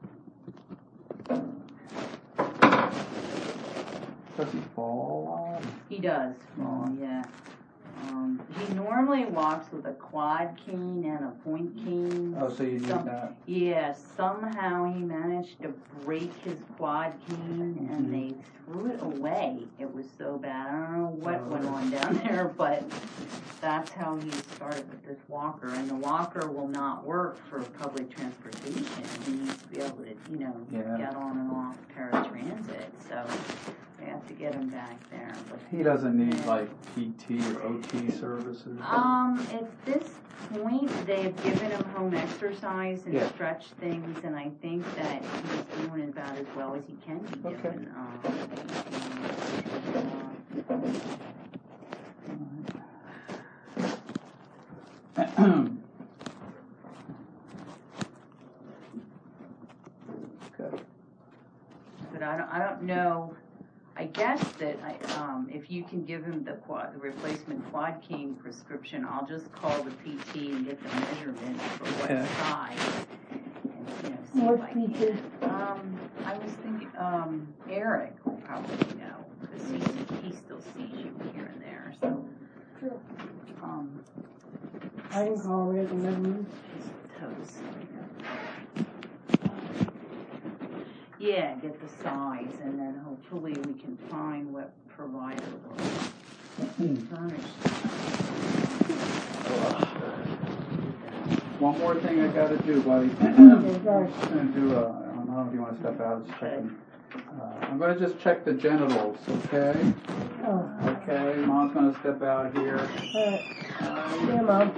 Does he fall a lot? He does fall, yeah. Um, he normally walks with a quad cane and a point cane. Oh, so you need Some- that. Yeah, somehow he managed to break his quad cane and they threw it away. It was so bad. I don't know what went on down there, but that's how he started with this walker. And the walker will not work for public transportation. He needs to be able to, you know, Yeah. get on and off paratransit. So we have to get him back there. But He doesn't need Yeah. like P T or O T services. Um, at this point, they have given him home exercise and Yeah. stretch things, and I think that he's doing about as well as he can be Okay. doing. Um, Good. but I don't, I don't know. I guess that I, um, if you can give him the quad, the replacement quad cane prescription, I'll just call the P T and get the measurements for what Okay. size. And, you know, see What if I P T? can. Um, I was thinking, um, Eric will probably know, because he, he still sees you here and there, so. Sure. Um, I can call him, get the measurements. toes. Yeah, get the size, and then hopefully we can find what provider will furnish. One more thing I gotta do, buddy. Okay, sorry. I'm gonna do a, I don't know if you wanna step out, just checking. Uh, I'm gonna just check the genitals, okay? Oh, Okay, Mom's gonna step out here. alright. Yeah, Mom.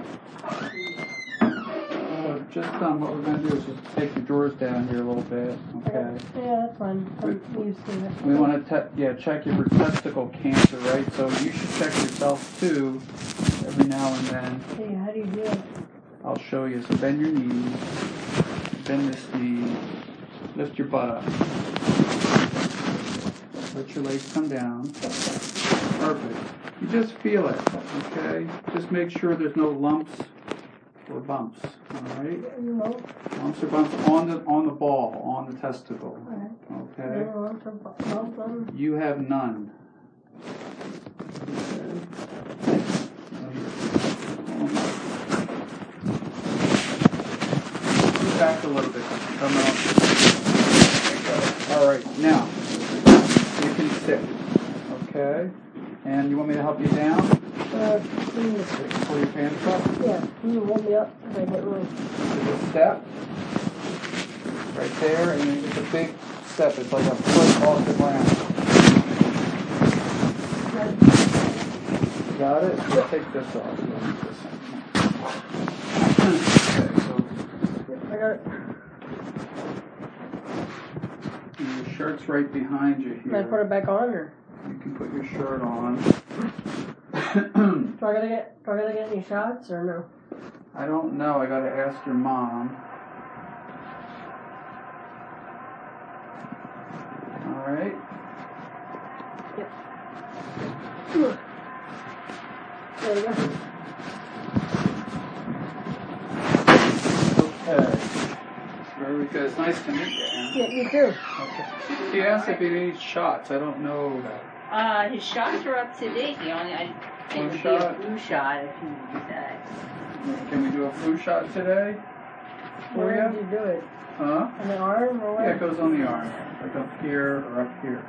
Uh, just, um, what we're gonna do is just take the drawers down here a little bit, okay? Yeah, that's fine. I'm used to it. We wanna te- yeah, check your testicle cancer, right? So you should check yourself too, every now and then. Hey, how do you do it? I'll show you. So bend your knees, bend this knee, lift your butt up. Let your legs come down. Perfect. You just feel it, okay? Just make sure there's no lumps or bumps, all right? No. Lumps or bumps on the on the ball, on the testicle, Alright. okay? No, I'm from, no, from, You have none. Move back a little bit. Come out. All right, now you can sit. Okay, and you want me to help you down? Uh, can you, Pull your pants up. yeah, can you hold me up if I get one? There's a step right there, and then it's a big step. It's like a foot off the ground. Got it? Let's take this off. Okay, so I got it. and your shirt's right behind you Can I put here. it back on, or You can put your shirt on. do I gotta get do I gotta get any shots or no? I don't know. I gotta ask your mom. All right. There we go. Okay. Very good. It's nice to meet you, Ann. Yeah, you too. Okay. He asked if he needs shots. I don't know that. Uh, his shots are up to date. The only I Flu think would be shot? a flu shot if you need that. Can we do a flu shot today? For Where you? did you do it? Huh? On the arm or Yeah, where? it goes on the arm. Like up here or up here.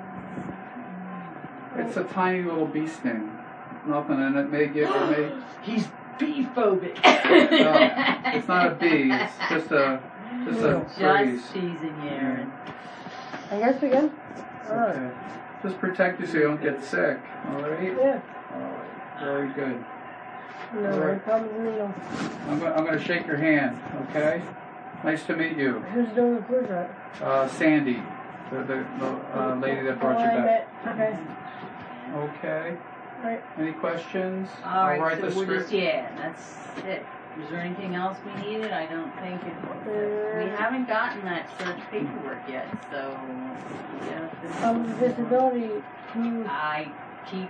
It's a tiny little bee sting. Nothing, and it may give, it may, He's bee phobic. no, it's not a bee, it's just a, just a breeze. Just teasing you, Aaron. I guess we can. Alright. Okay. Just protect you so you don't get sick, alright? Yeah. Alright, very good. No, Alright. no problem with needle. I'm gonna, I'm gonna shake your hand, okay? Nice to meet you. Who's doing the flu shot? Uh, Sandy, the, the, the uh, lady that brought you Oh, I back. bet. Okay. Okay. Right. Any questions? All I'll right, write so the we're script. just, yeah, that's it. Is there anything else we needed? I don't think it. We haven't gotten that search paperwork yet, so yeah. this- Um, disability. Can you? I keep.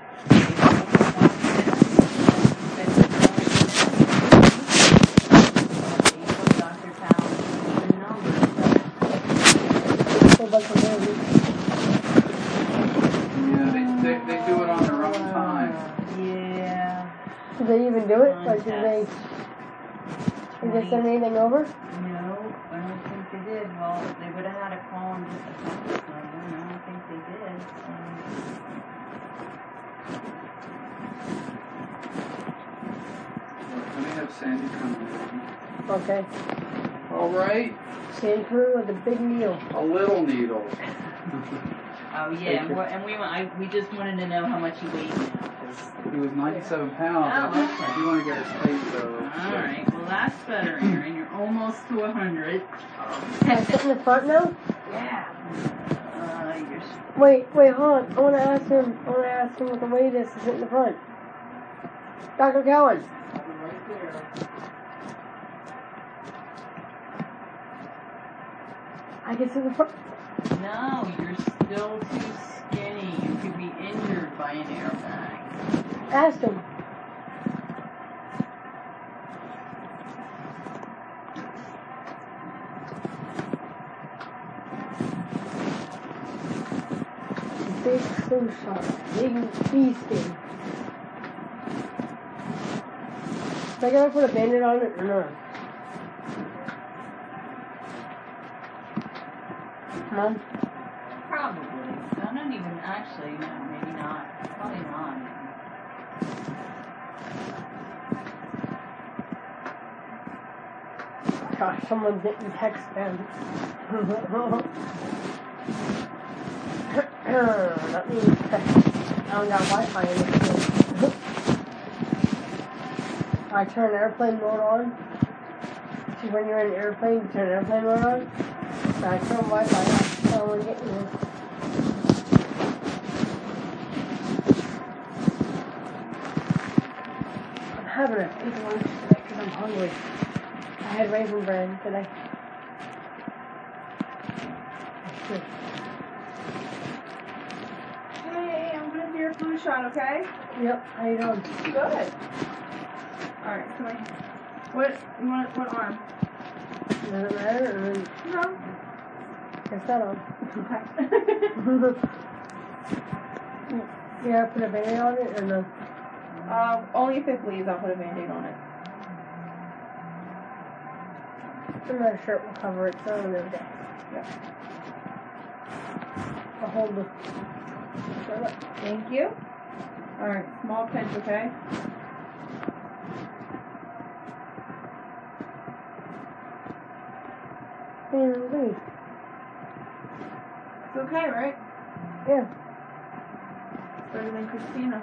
Doctor Powell's number. Go back to there. Yeah, they, they, they do it on their own time. Yeah. Did they even do it? Like, did they? Did they send anything over? No, I don't think they did. Well, they would have had to call and get the fax number, and I don't think they did. Um, Let me have Sandy come Okay. in. All right, Sand through with a big needle. a little needle. Oh yeah, and, what, and we wa- I, we just wanted to know how much he weighed now. 'Cause- He was ninety-seven pounds. Oh, I, I do want to get his weight though. all right, well that's better, Aaron. You're almost to a hundred. Can I sit in the front now? Yeah. Uh, you're. s- Wait, wait, hold on. I want to ask him. I want to ask him what the weight is to sit in the front. Doctor Cowan. Right there. I can sit in the front. No, you're still too skinny. You could be injured by an airbag. Ask him. Big flu shot. Big bee sting. So I gotta put a bandit on it or not? Mom? Probably. I don't even actually. No, maybe not. Probably not. Gosh, someone didn't text them. That means text. I don't got Wi-Fi in this thing. I turn airplane mode on. See, when you're in an airplane, you turn airplane mode on. And I turn Wi-Fi off, so I won't get you. I'm having a big lunch today because I'm hungry. I had raisin bread today. Hey, I'm gonna do your flu shot, okay? Yep, how you doing? Good. Alright, so I, what, you want, what arm? Does it matter? I mean, No. guess that on. Okay. You gotta put a band-aid on it or no? um, only if it bleeds, I'll put a band-aid on it. My shirt will cover it, so I'm gonna go. Yep. I'll hold the shirt up. Thank you. Alright, small pinch, okay? Mm, It's okay, right? yeah. Better than Christina.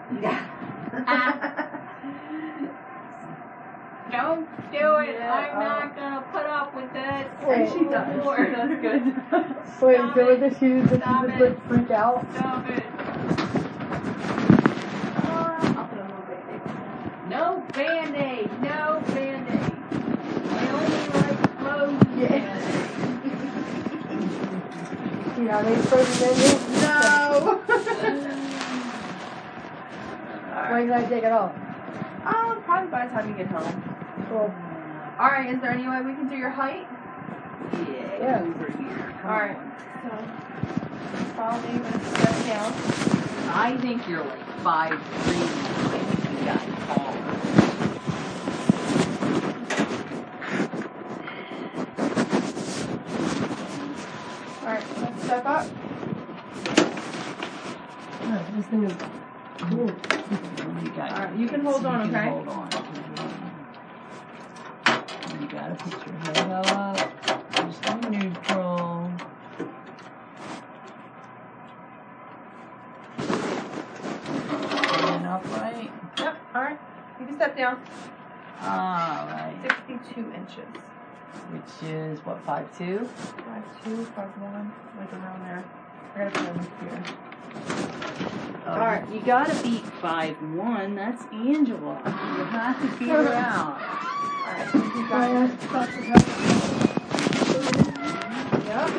Don't do it. Yeah, I'm uh, not gonna put up with this. Wait. She does. She does good. Wait, Stop so it. the shoes that Stop you it. would freak out? Stop it. I'll put a little bit. No Band-Aid. No Band-Aid. I only like clothes. Yeah. Do you have any frozen endings? No! When can I take it off? Oh, probably by the time you get home. Well, Alright, is there any way we can do your height? Yeah. Yeah. Over here. Come Alright. on. So, follow me, I'm gonna step down. I think you're like five three. You got taller. Alright, let's step up. oh, this thing is cool. You got. Alright, you can hold so on, you can okay? Hold on. You gotta put your head up. Just in neutral. Stand upright. Yep, alright. You can step down. Alright. sixty-two inches. Which is what, five two? five two, five one, like around there. I gotta put this here. Alright, you gotta beat five one. That's Angela. You have to beat her out. Alright, you I got it. asked about the help. Yep.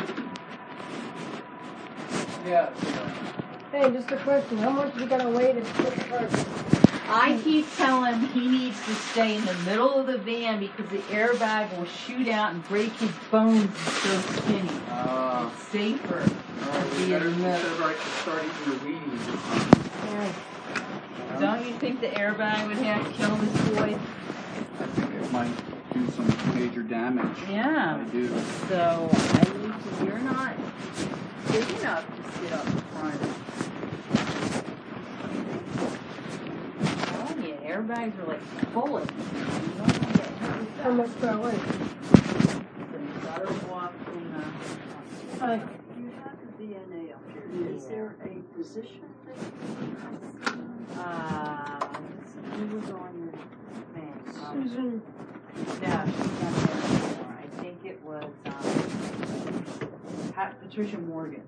Yeah. Hey, just a question. How much you gotta weigh to put the first? I keep telling him he needs to stay in the middle of the van because the airbag will shoot out and break his bones. He's so skinny. Uh, It's safer. Alright, Be we in better the middle. instead of like start eating your Wheaties or something. Yeah. Don't you think the airbag would have killed this boy? I think it might do some major damage. Yeah. I do. So I need to. You're not big enough to sit up front. Oh yeah, airbags are like bullets. You don't want to get hit with How that. much do I weigh? So you gotta walk from the. Uh, You have the D N A up here. Is there a position that Uh, who was on your van? Um, Susan. No, she's not there anymore. I think it was um, Pat, Patricia Morgan.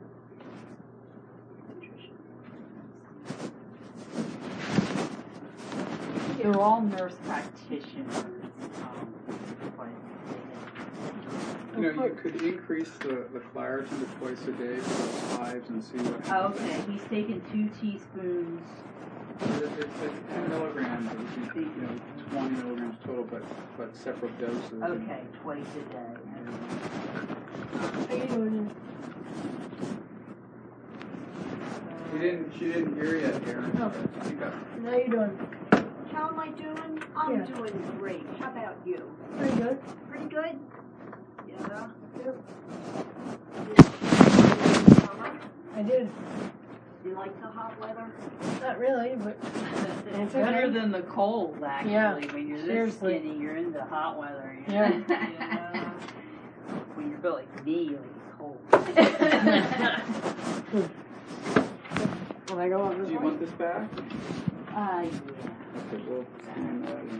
They're all nurse practitioners. Um, but You know, you could increase the, the Claritin to twice a day for those hives and see what they- happens. okay, he's taking two teaspoons. It's, it's, it's ten milligrams, it would be, you know, twenty milligrams total, but, but separate doses. Okay, twice a day. How you doing? She didn't, she didn't hear yet, Aaron. No. Speak up. How you doing? How am I doing? I'm Yeah. doing great. How about you? Pretty good. Pretty good? Yeah. Yep. Summer? I did. You like the hot weather? Not really, but It's better than the cold, actually. Yeah, When you're this seriously. skinny, you're into hot weather. you Yeah. know? When you're built like me, you're like cold. when I go on Do this you one. want this back? Ah, yeah. Okay, we'll scan that in.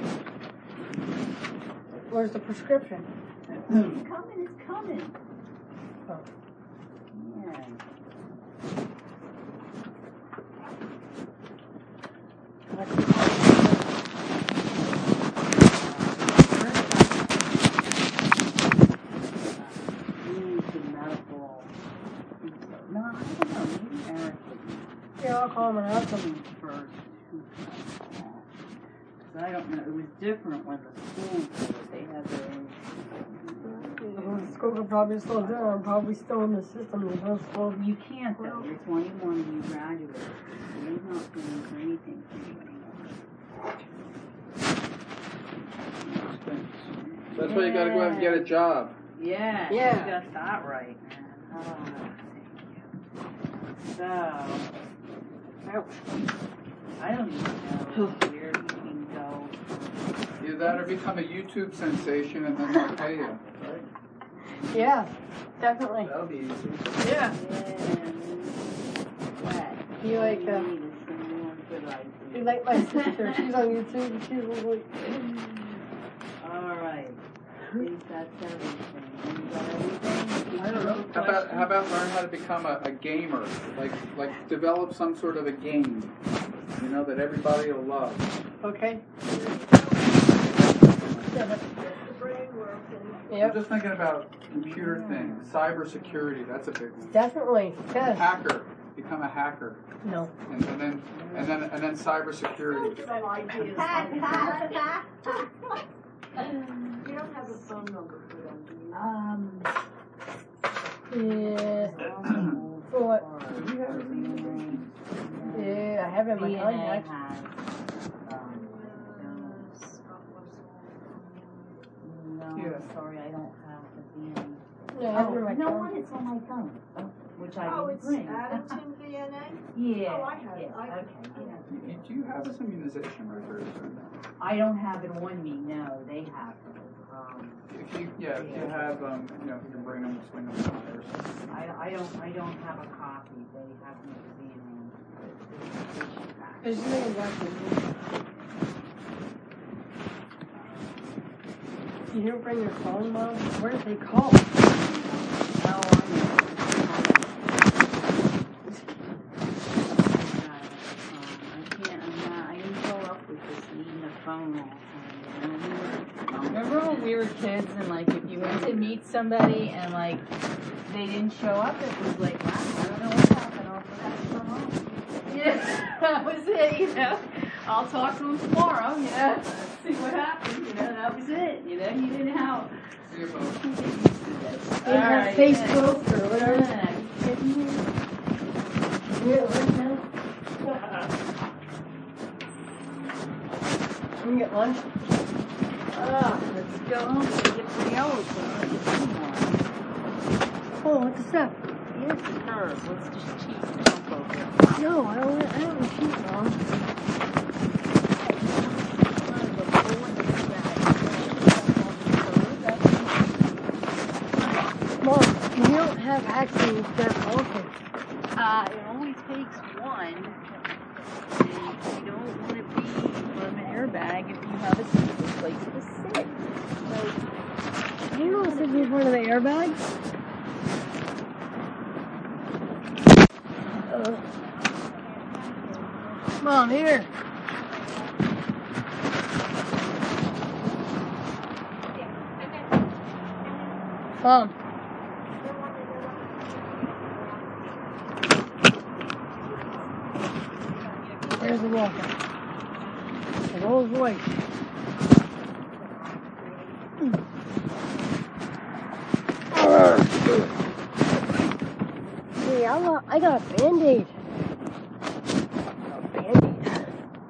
Where's the prescription? It's coming, it's coming. Oh. Yeah. No, I don't know. Maybe Eric would Yeah, I'll call him and ask him. be first. Because I don't know. It was different when the school did it. They had their own. The school could probably still do it. I'm probably still in the system. They're both Well, closed. you can't though. You're twenty-one and you graduated. So they're not going to do anything for you anymore. That's why you gotta go out and get a job. Yeah, Yeah. you got that right, man. Oh, thank you. So, Ouch. I don't even know where you can go. Either that or become a YouTube sensation and then they'll pay you. Right? Yeah, definitely. That'll be easy. Yeah. You like, uh, you like my sister. She's on YouTube and she's like, Alright. I think that's everything. You got everything? I don't know. How about how about learn how to become a, a gamer? Like like develop some sort of a game, you know, that everybody will love. Okay. I'm Yep. just thinking about computer things, cyber security. That's a big one. Definitely. Yes. Hacker, become a hacker, No. and, and then and then and then cyber security. You don't have a phone number for them, do you? Um, Yeah. For what? Yeah, I have it in my D N A contact. has, um, no, Yeah. sorry, I don't have the D N A. Yeah, I have it Oh, in my you know phone. what? It's on my phone, oh, which I Oh, didn't it's bring. Addington V N A? Yeah. Oh, I have it. yeah, I- okay, yeah. yeah. You- Do you have some immunization records or no? I don't have it on me, no, they have it. Um, If you yeah, if you have um, you know, if you can bring them, swing them by or something. I, I don't, I don't have a copy, they have me the D N A. There's no weapon. You didn't bring your phone, Mom? Where did they call? No, I can't, I'm not, I didn't grow up with this needing a phone all the time. You know, we were- Remember when we were kids and like if you went to meet somebody and like they didn't show up, it was like, wow, I don't know what happened, I'll have to go home. Yeah, that was it, you know. I'll talk to them tomorrow, you know, see what happens, you know, that was it, you know, you didn't have. See you both. They have Facebook or whatever. Yeah, you kidding me? Yeah, right now. Can we get lunch? Ah, let's go home and get some yellow. Oh, what's this up? Yes, sir. Let's just cheat and jump over it. No, I don't, I don't cheat, Mom. Mom, you don't have accents that often. Uh, it only takes one. And you don't want to be from an airbag if you have a secret place to sit. So, You don't sit in front of the airbag. Uh, Mom, here. Mom. There's the walker. The Rolls Royce. Hey, I got, I got a Band-Aid. A Band-Aid.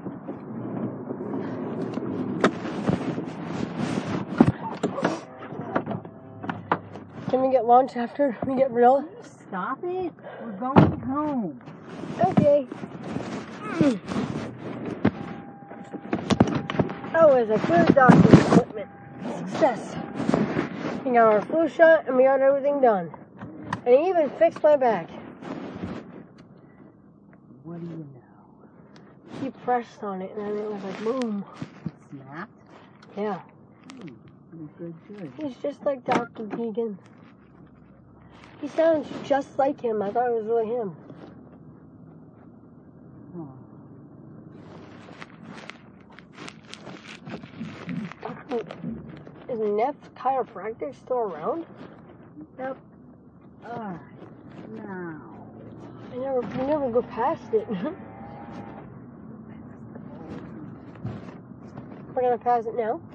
Can we get lunch after we get Vanilla? stop it. We're going home. Okay. That was a good doctor's appointment. Success. We got our flu shot and we got everything done. And he even fixed my back. What do you know? He pressed on it and then it was like boom. It snapped? Yeah. Hmm. Good, good. He's just like Doctor Keegan. He sounds just like him. I thought it was really him. Oh. Is Neff Chiropractic still around? Yep. Alright. Now. I never, we never go past it. We're gonna pass it now.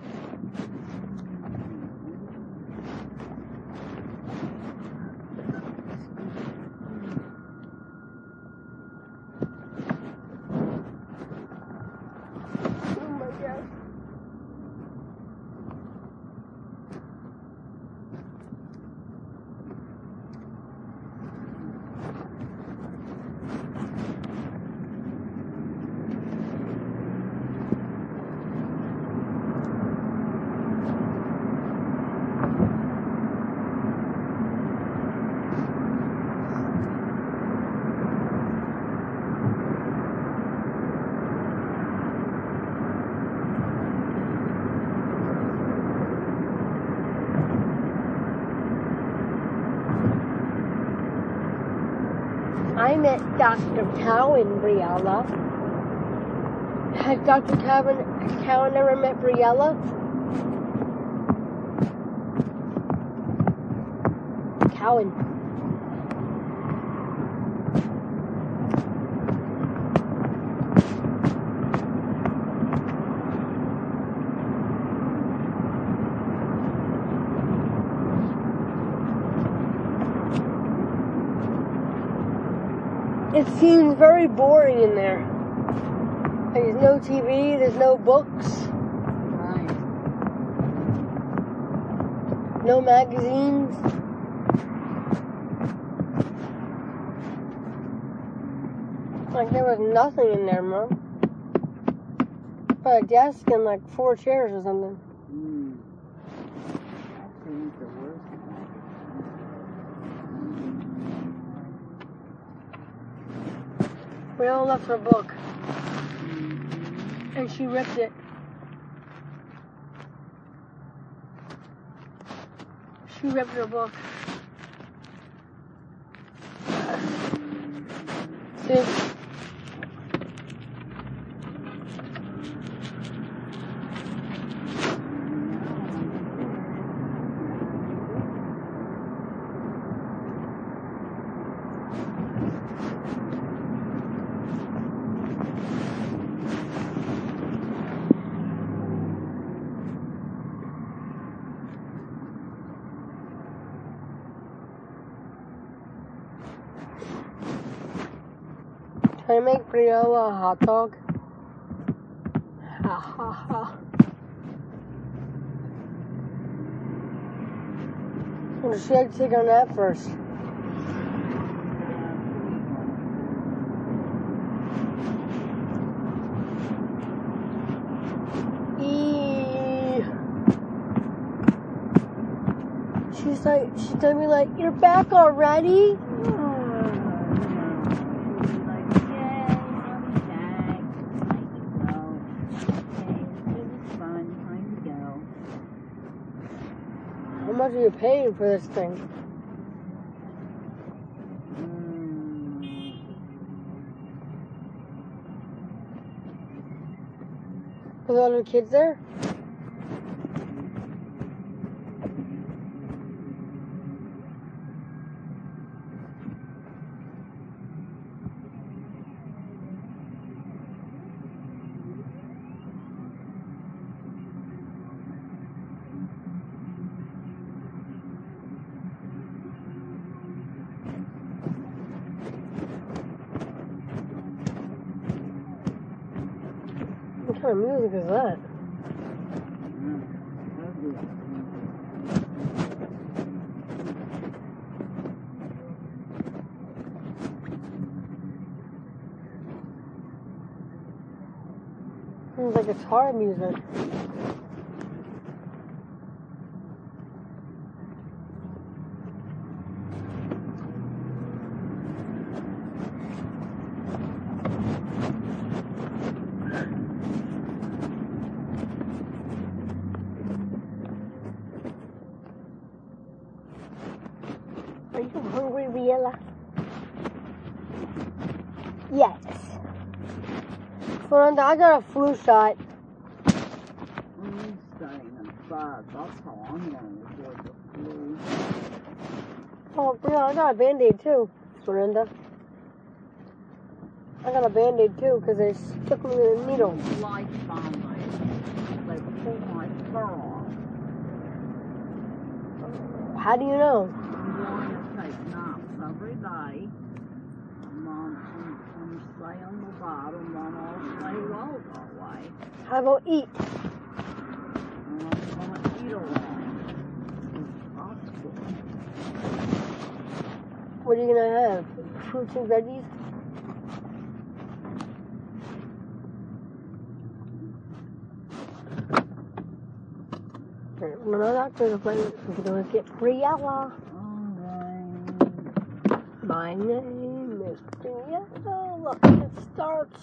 Oh my gosh. I met Doctor Cowan, Briella. Has Doctor Cowan, Cowan ever met Briella? Cowan. It seems very boring in there. There's no T V, there's no books, Right. no magazines. Like there was nothing in there, Mom. But a desk and like four chairs or something. Mm. That seems the worst. We all left her book. And she ripped it. She ripped her book. See? Can I make Briella a hot dog? Ha ha ha. Or does she have to take a nap first? Eee. She's like, she's gonna be like, you're back already? How much are you paying for this thing? With all the kids there? What kind of music is that? Sounds like guitar music. Are you hungry, Briella? Yes. Fernanda, I got a flu shot. I'm starting to buzz. That's how I'm going to avoid the flu. Oh, Briella, I got a Band-Aid too, Fernanda. I got a Band-Aid too because they stuck me with a needle. Light bombers. They pull my fur off. How do you know? I'm going to take naps every day. And then I'm stay on the bottom, then I'll stay low that way. How about eat? And I'm going to eat a lot. That's good. What are you gonna have? Fruits and veggies? When our doctor's appointment, we're gonna get Briella. Alright. My name is Briella. Look, it starts.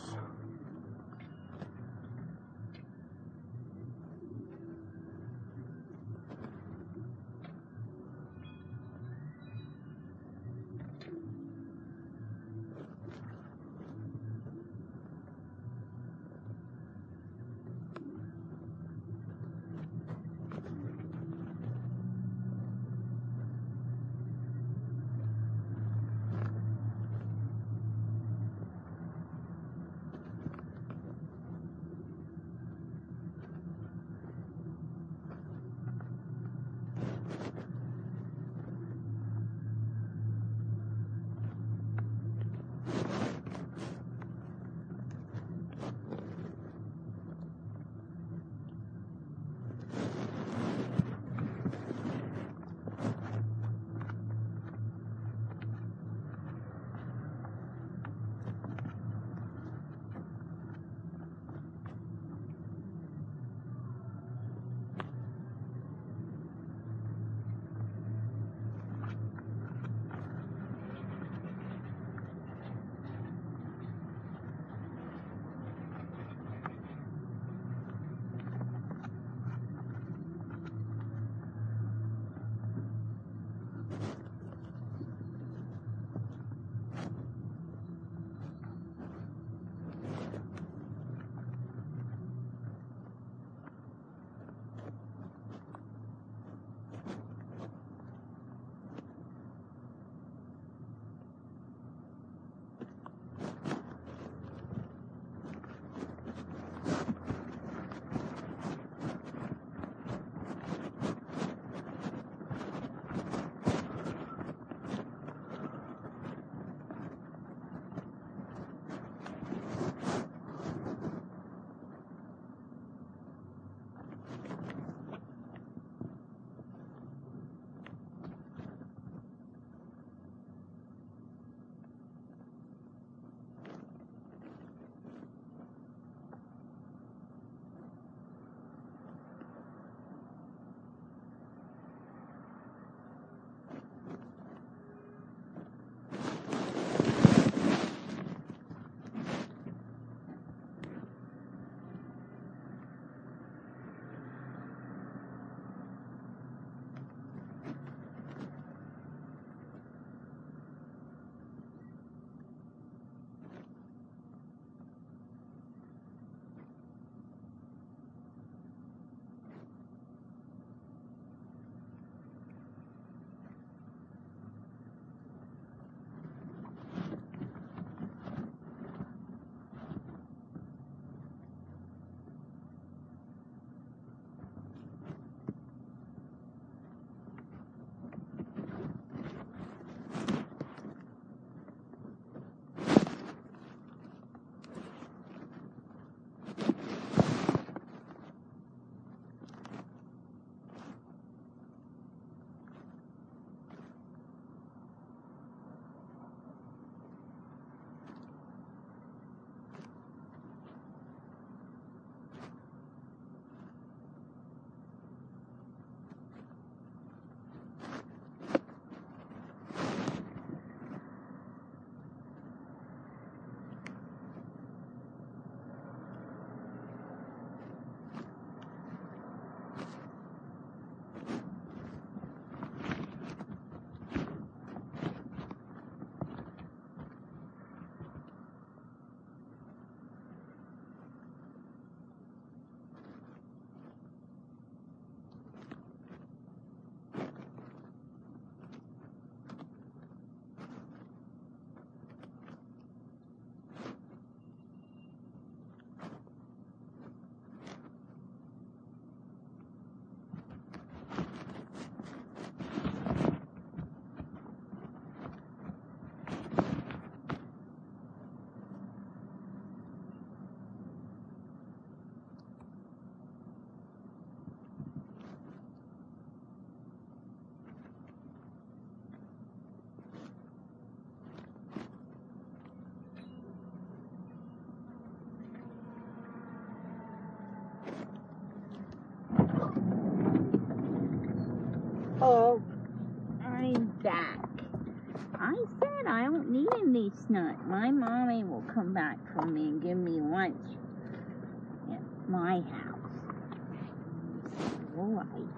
Hello. I'm back. I said I don't need any snot. My mommy will come back for me and give me lunch at my house. All right.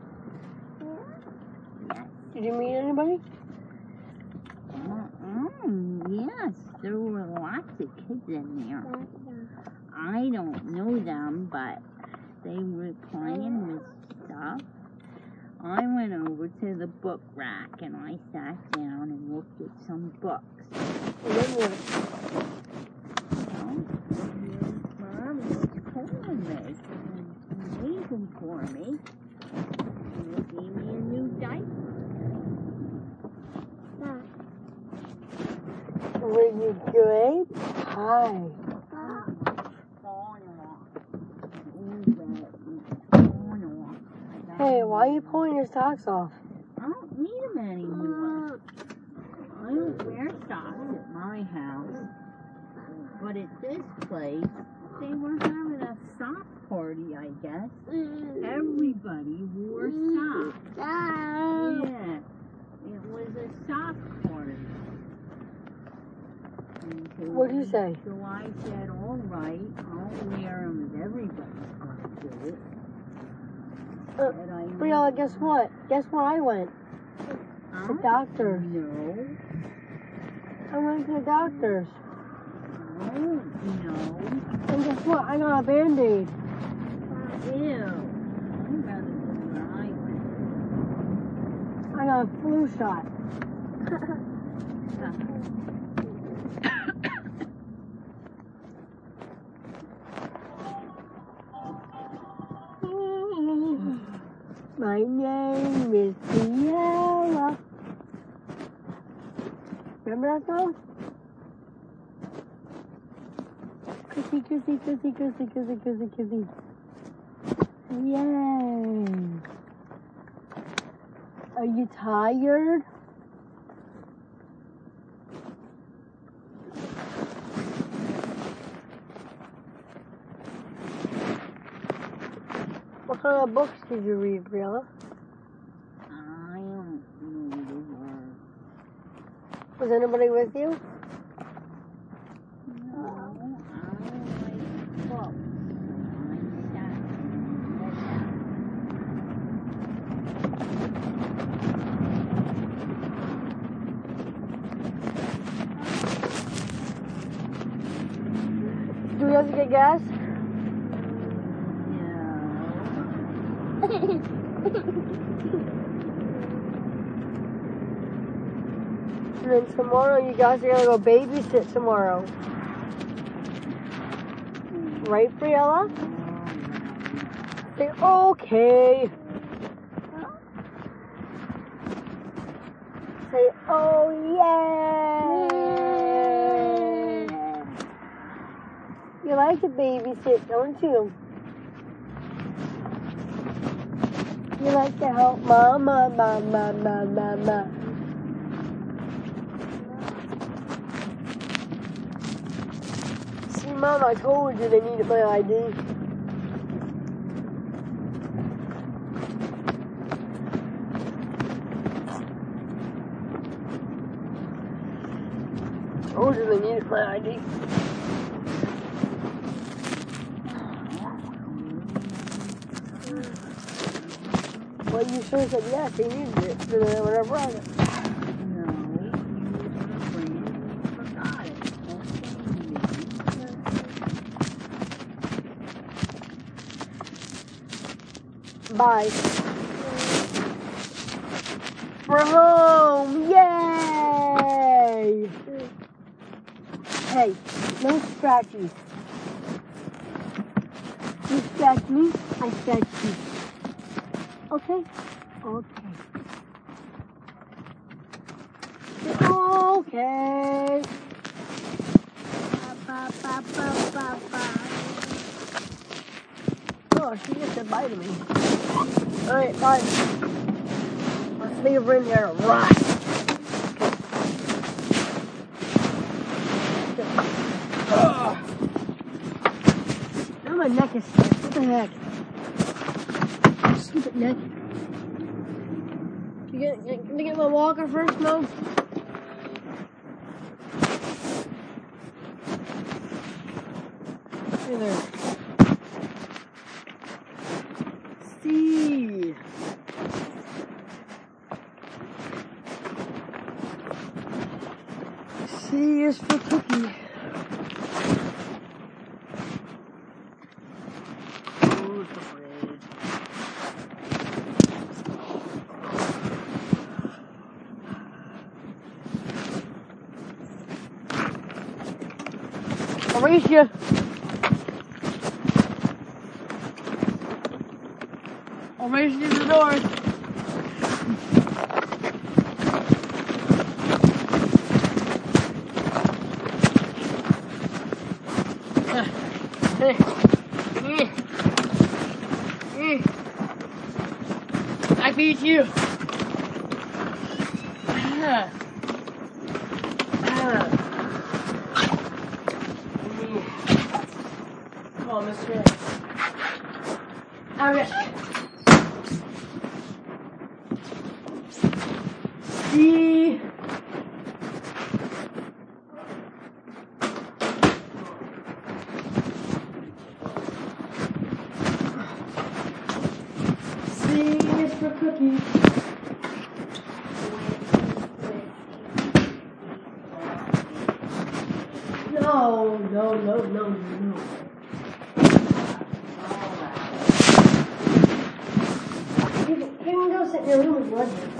Yes. Did you meet anybody? Mm, yes, there were lots of kids in there. I don't know them, but they were playing with stuff. I went over to the book rack and I sat down and looked at some books. And then what? Well, Mom was pulling this and waiting for me. And they gave me a new diaper. Were you good? Hi. Hey, why are you pulling your socks off? I don't need them anymore. I don't wear socks at my house. But at this place, they were having a sock party, I guess. Everybody wore socks. Yeah, it was a sock party. What did you say? So I said, all right, I'll wear them if everybody's going to do it. Uh, Briella, guess what? Guess where I went? Huh? The doctor. No. I went to the doctor's. Oh, no. And guess what? I got a Band-Aid. Ew. I'd rather go where I went. I got a flu shot. My name is Briella. Remember that song? Kissy, kissy, kissy, kissy, kissy, kissy, kissy. Yay. Are you tired? What kind of books did you read, Briella? I don't know the word. Was anybody with you? No, I like books. I sat and read them. Do we have to get gas? And then tomorrow you guys are gonna go babysit tomorrow. Right, Briella? Say okay. Say oh yeah. You like to babysit, don't you? You like to help mama, mama, mama, mama. See, Mom, I told you they needed my I D. Told you they needed my I D. Well, you sure said yes, he needed it. Then I would have brought it. No, you were going to bring it and you forgot it. Okay. Bye. We're home! Yay! Hey, no scratchies. You scratch me, I scratch you. Okay? Okay. Okay. Ba, ba, ba, ba, ba. Oh, she just said bye to me. Alright, bye. Let's leave her in there to rot. Ugh. Now my neck is stiff. What the heck? Stupid neck. You get, get, can I get my walker first, Mom? Hey there. C. C is for cookie. Oh, it's afraid. I'll race you. I'll race you to the door. I beat you. Ah. Ah. Come on, mister. Okay. C. C is for cookie. No, no, no, no, no. You can, you can go sit in your room with Ledger.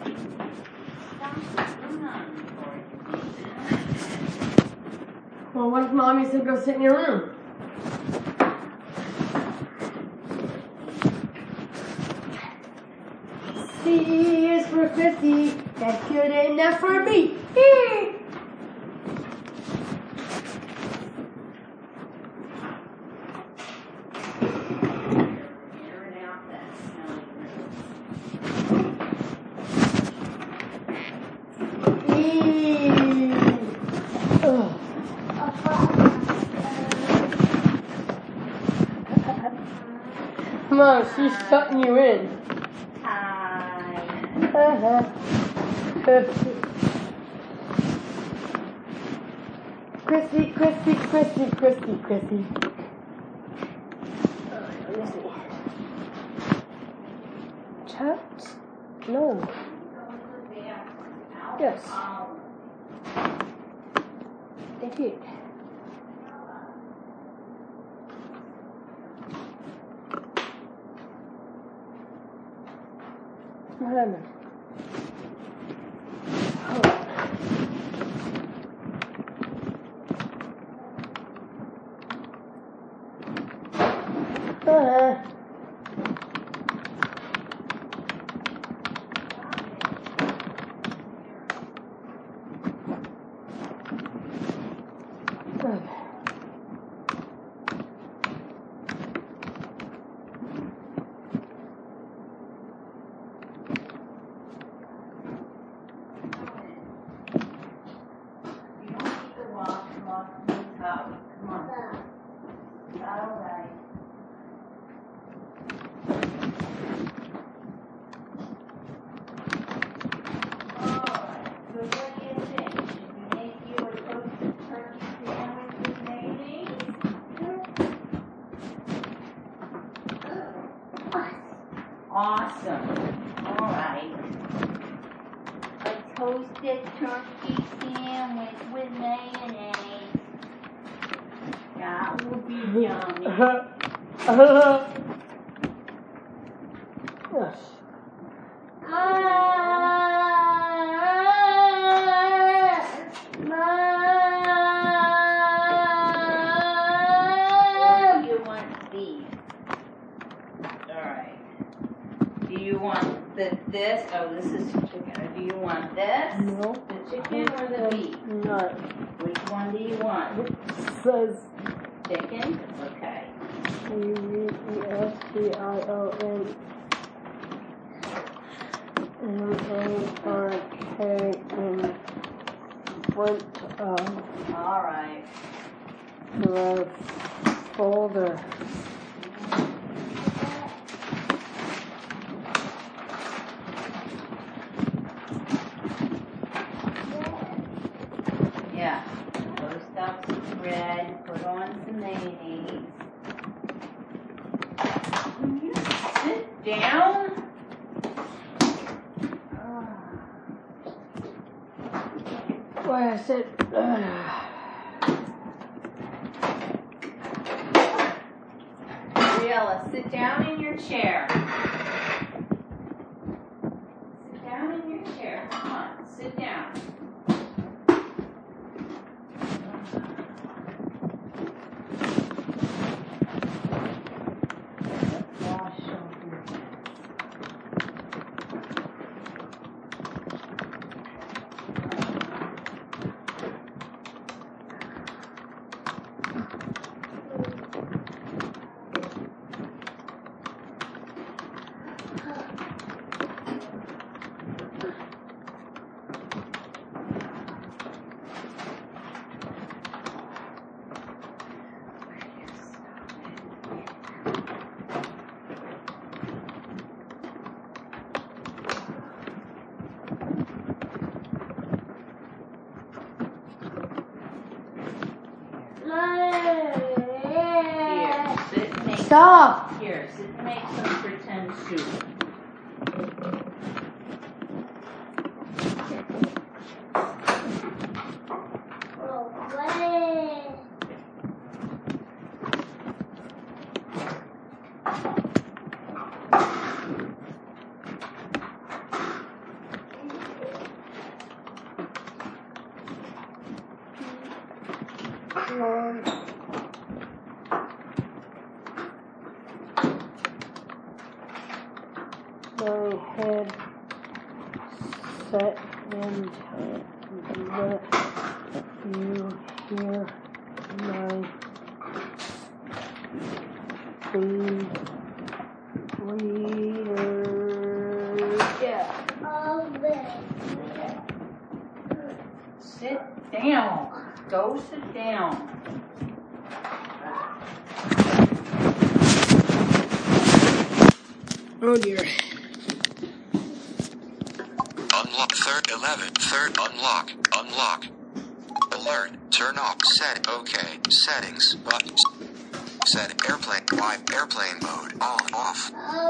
Well, what if Mommy said go sit in your room? C is for fifty. That's good enough for me. E. Ugh. Come on, she's shutting you in. Uh-huh. Chrissy, Chrissy, Chrissy, Chrissy, Chrissy. Alright, let me see. Chat? No. Yes. Thank you. What happened? Uh, Awesome. All right. A toasted turkey sandwich with mayonnaise. That would be yummy. uh, yes. You want these? All right. Do you want the this? Oh, this is chicken. Or do you want this? No. The chicken or the beef? No. Which one do you want? It says Chicken? Okay. C V E S C I O N M A R K in front of All right. the folder. down. Where I said, uh, Briella, sit down in your chair. Sit down in your chair. Come on, sit down. Wash off your hands. Here, sit and make stop. Here, sit and make some pretend soup. Lord. My head set and let you hear my clean reader. Yeah. Sit down. Go sit down. Oh dear. Unlock third eleven. Third unlock. Unlock. Alert. Turn off. Set. Okay. Settings. Buttons. Set airplane. Wi airplane mode. On. Off.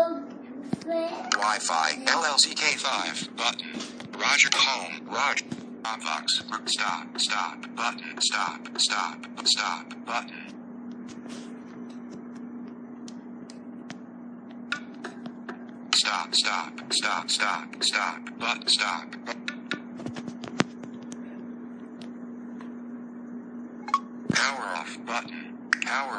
Wi-Fi. L L C K five. Button. Roger. Home. Roger. Vox. Stop. Stop. Button. Stop. Stop. Stop. Button. Stop. Stop. Stop. Stop. Stop. But stop. Power off button. Power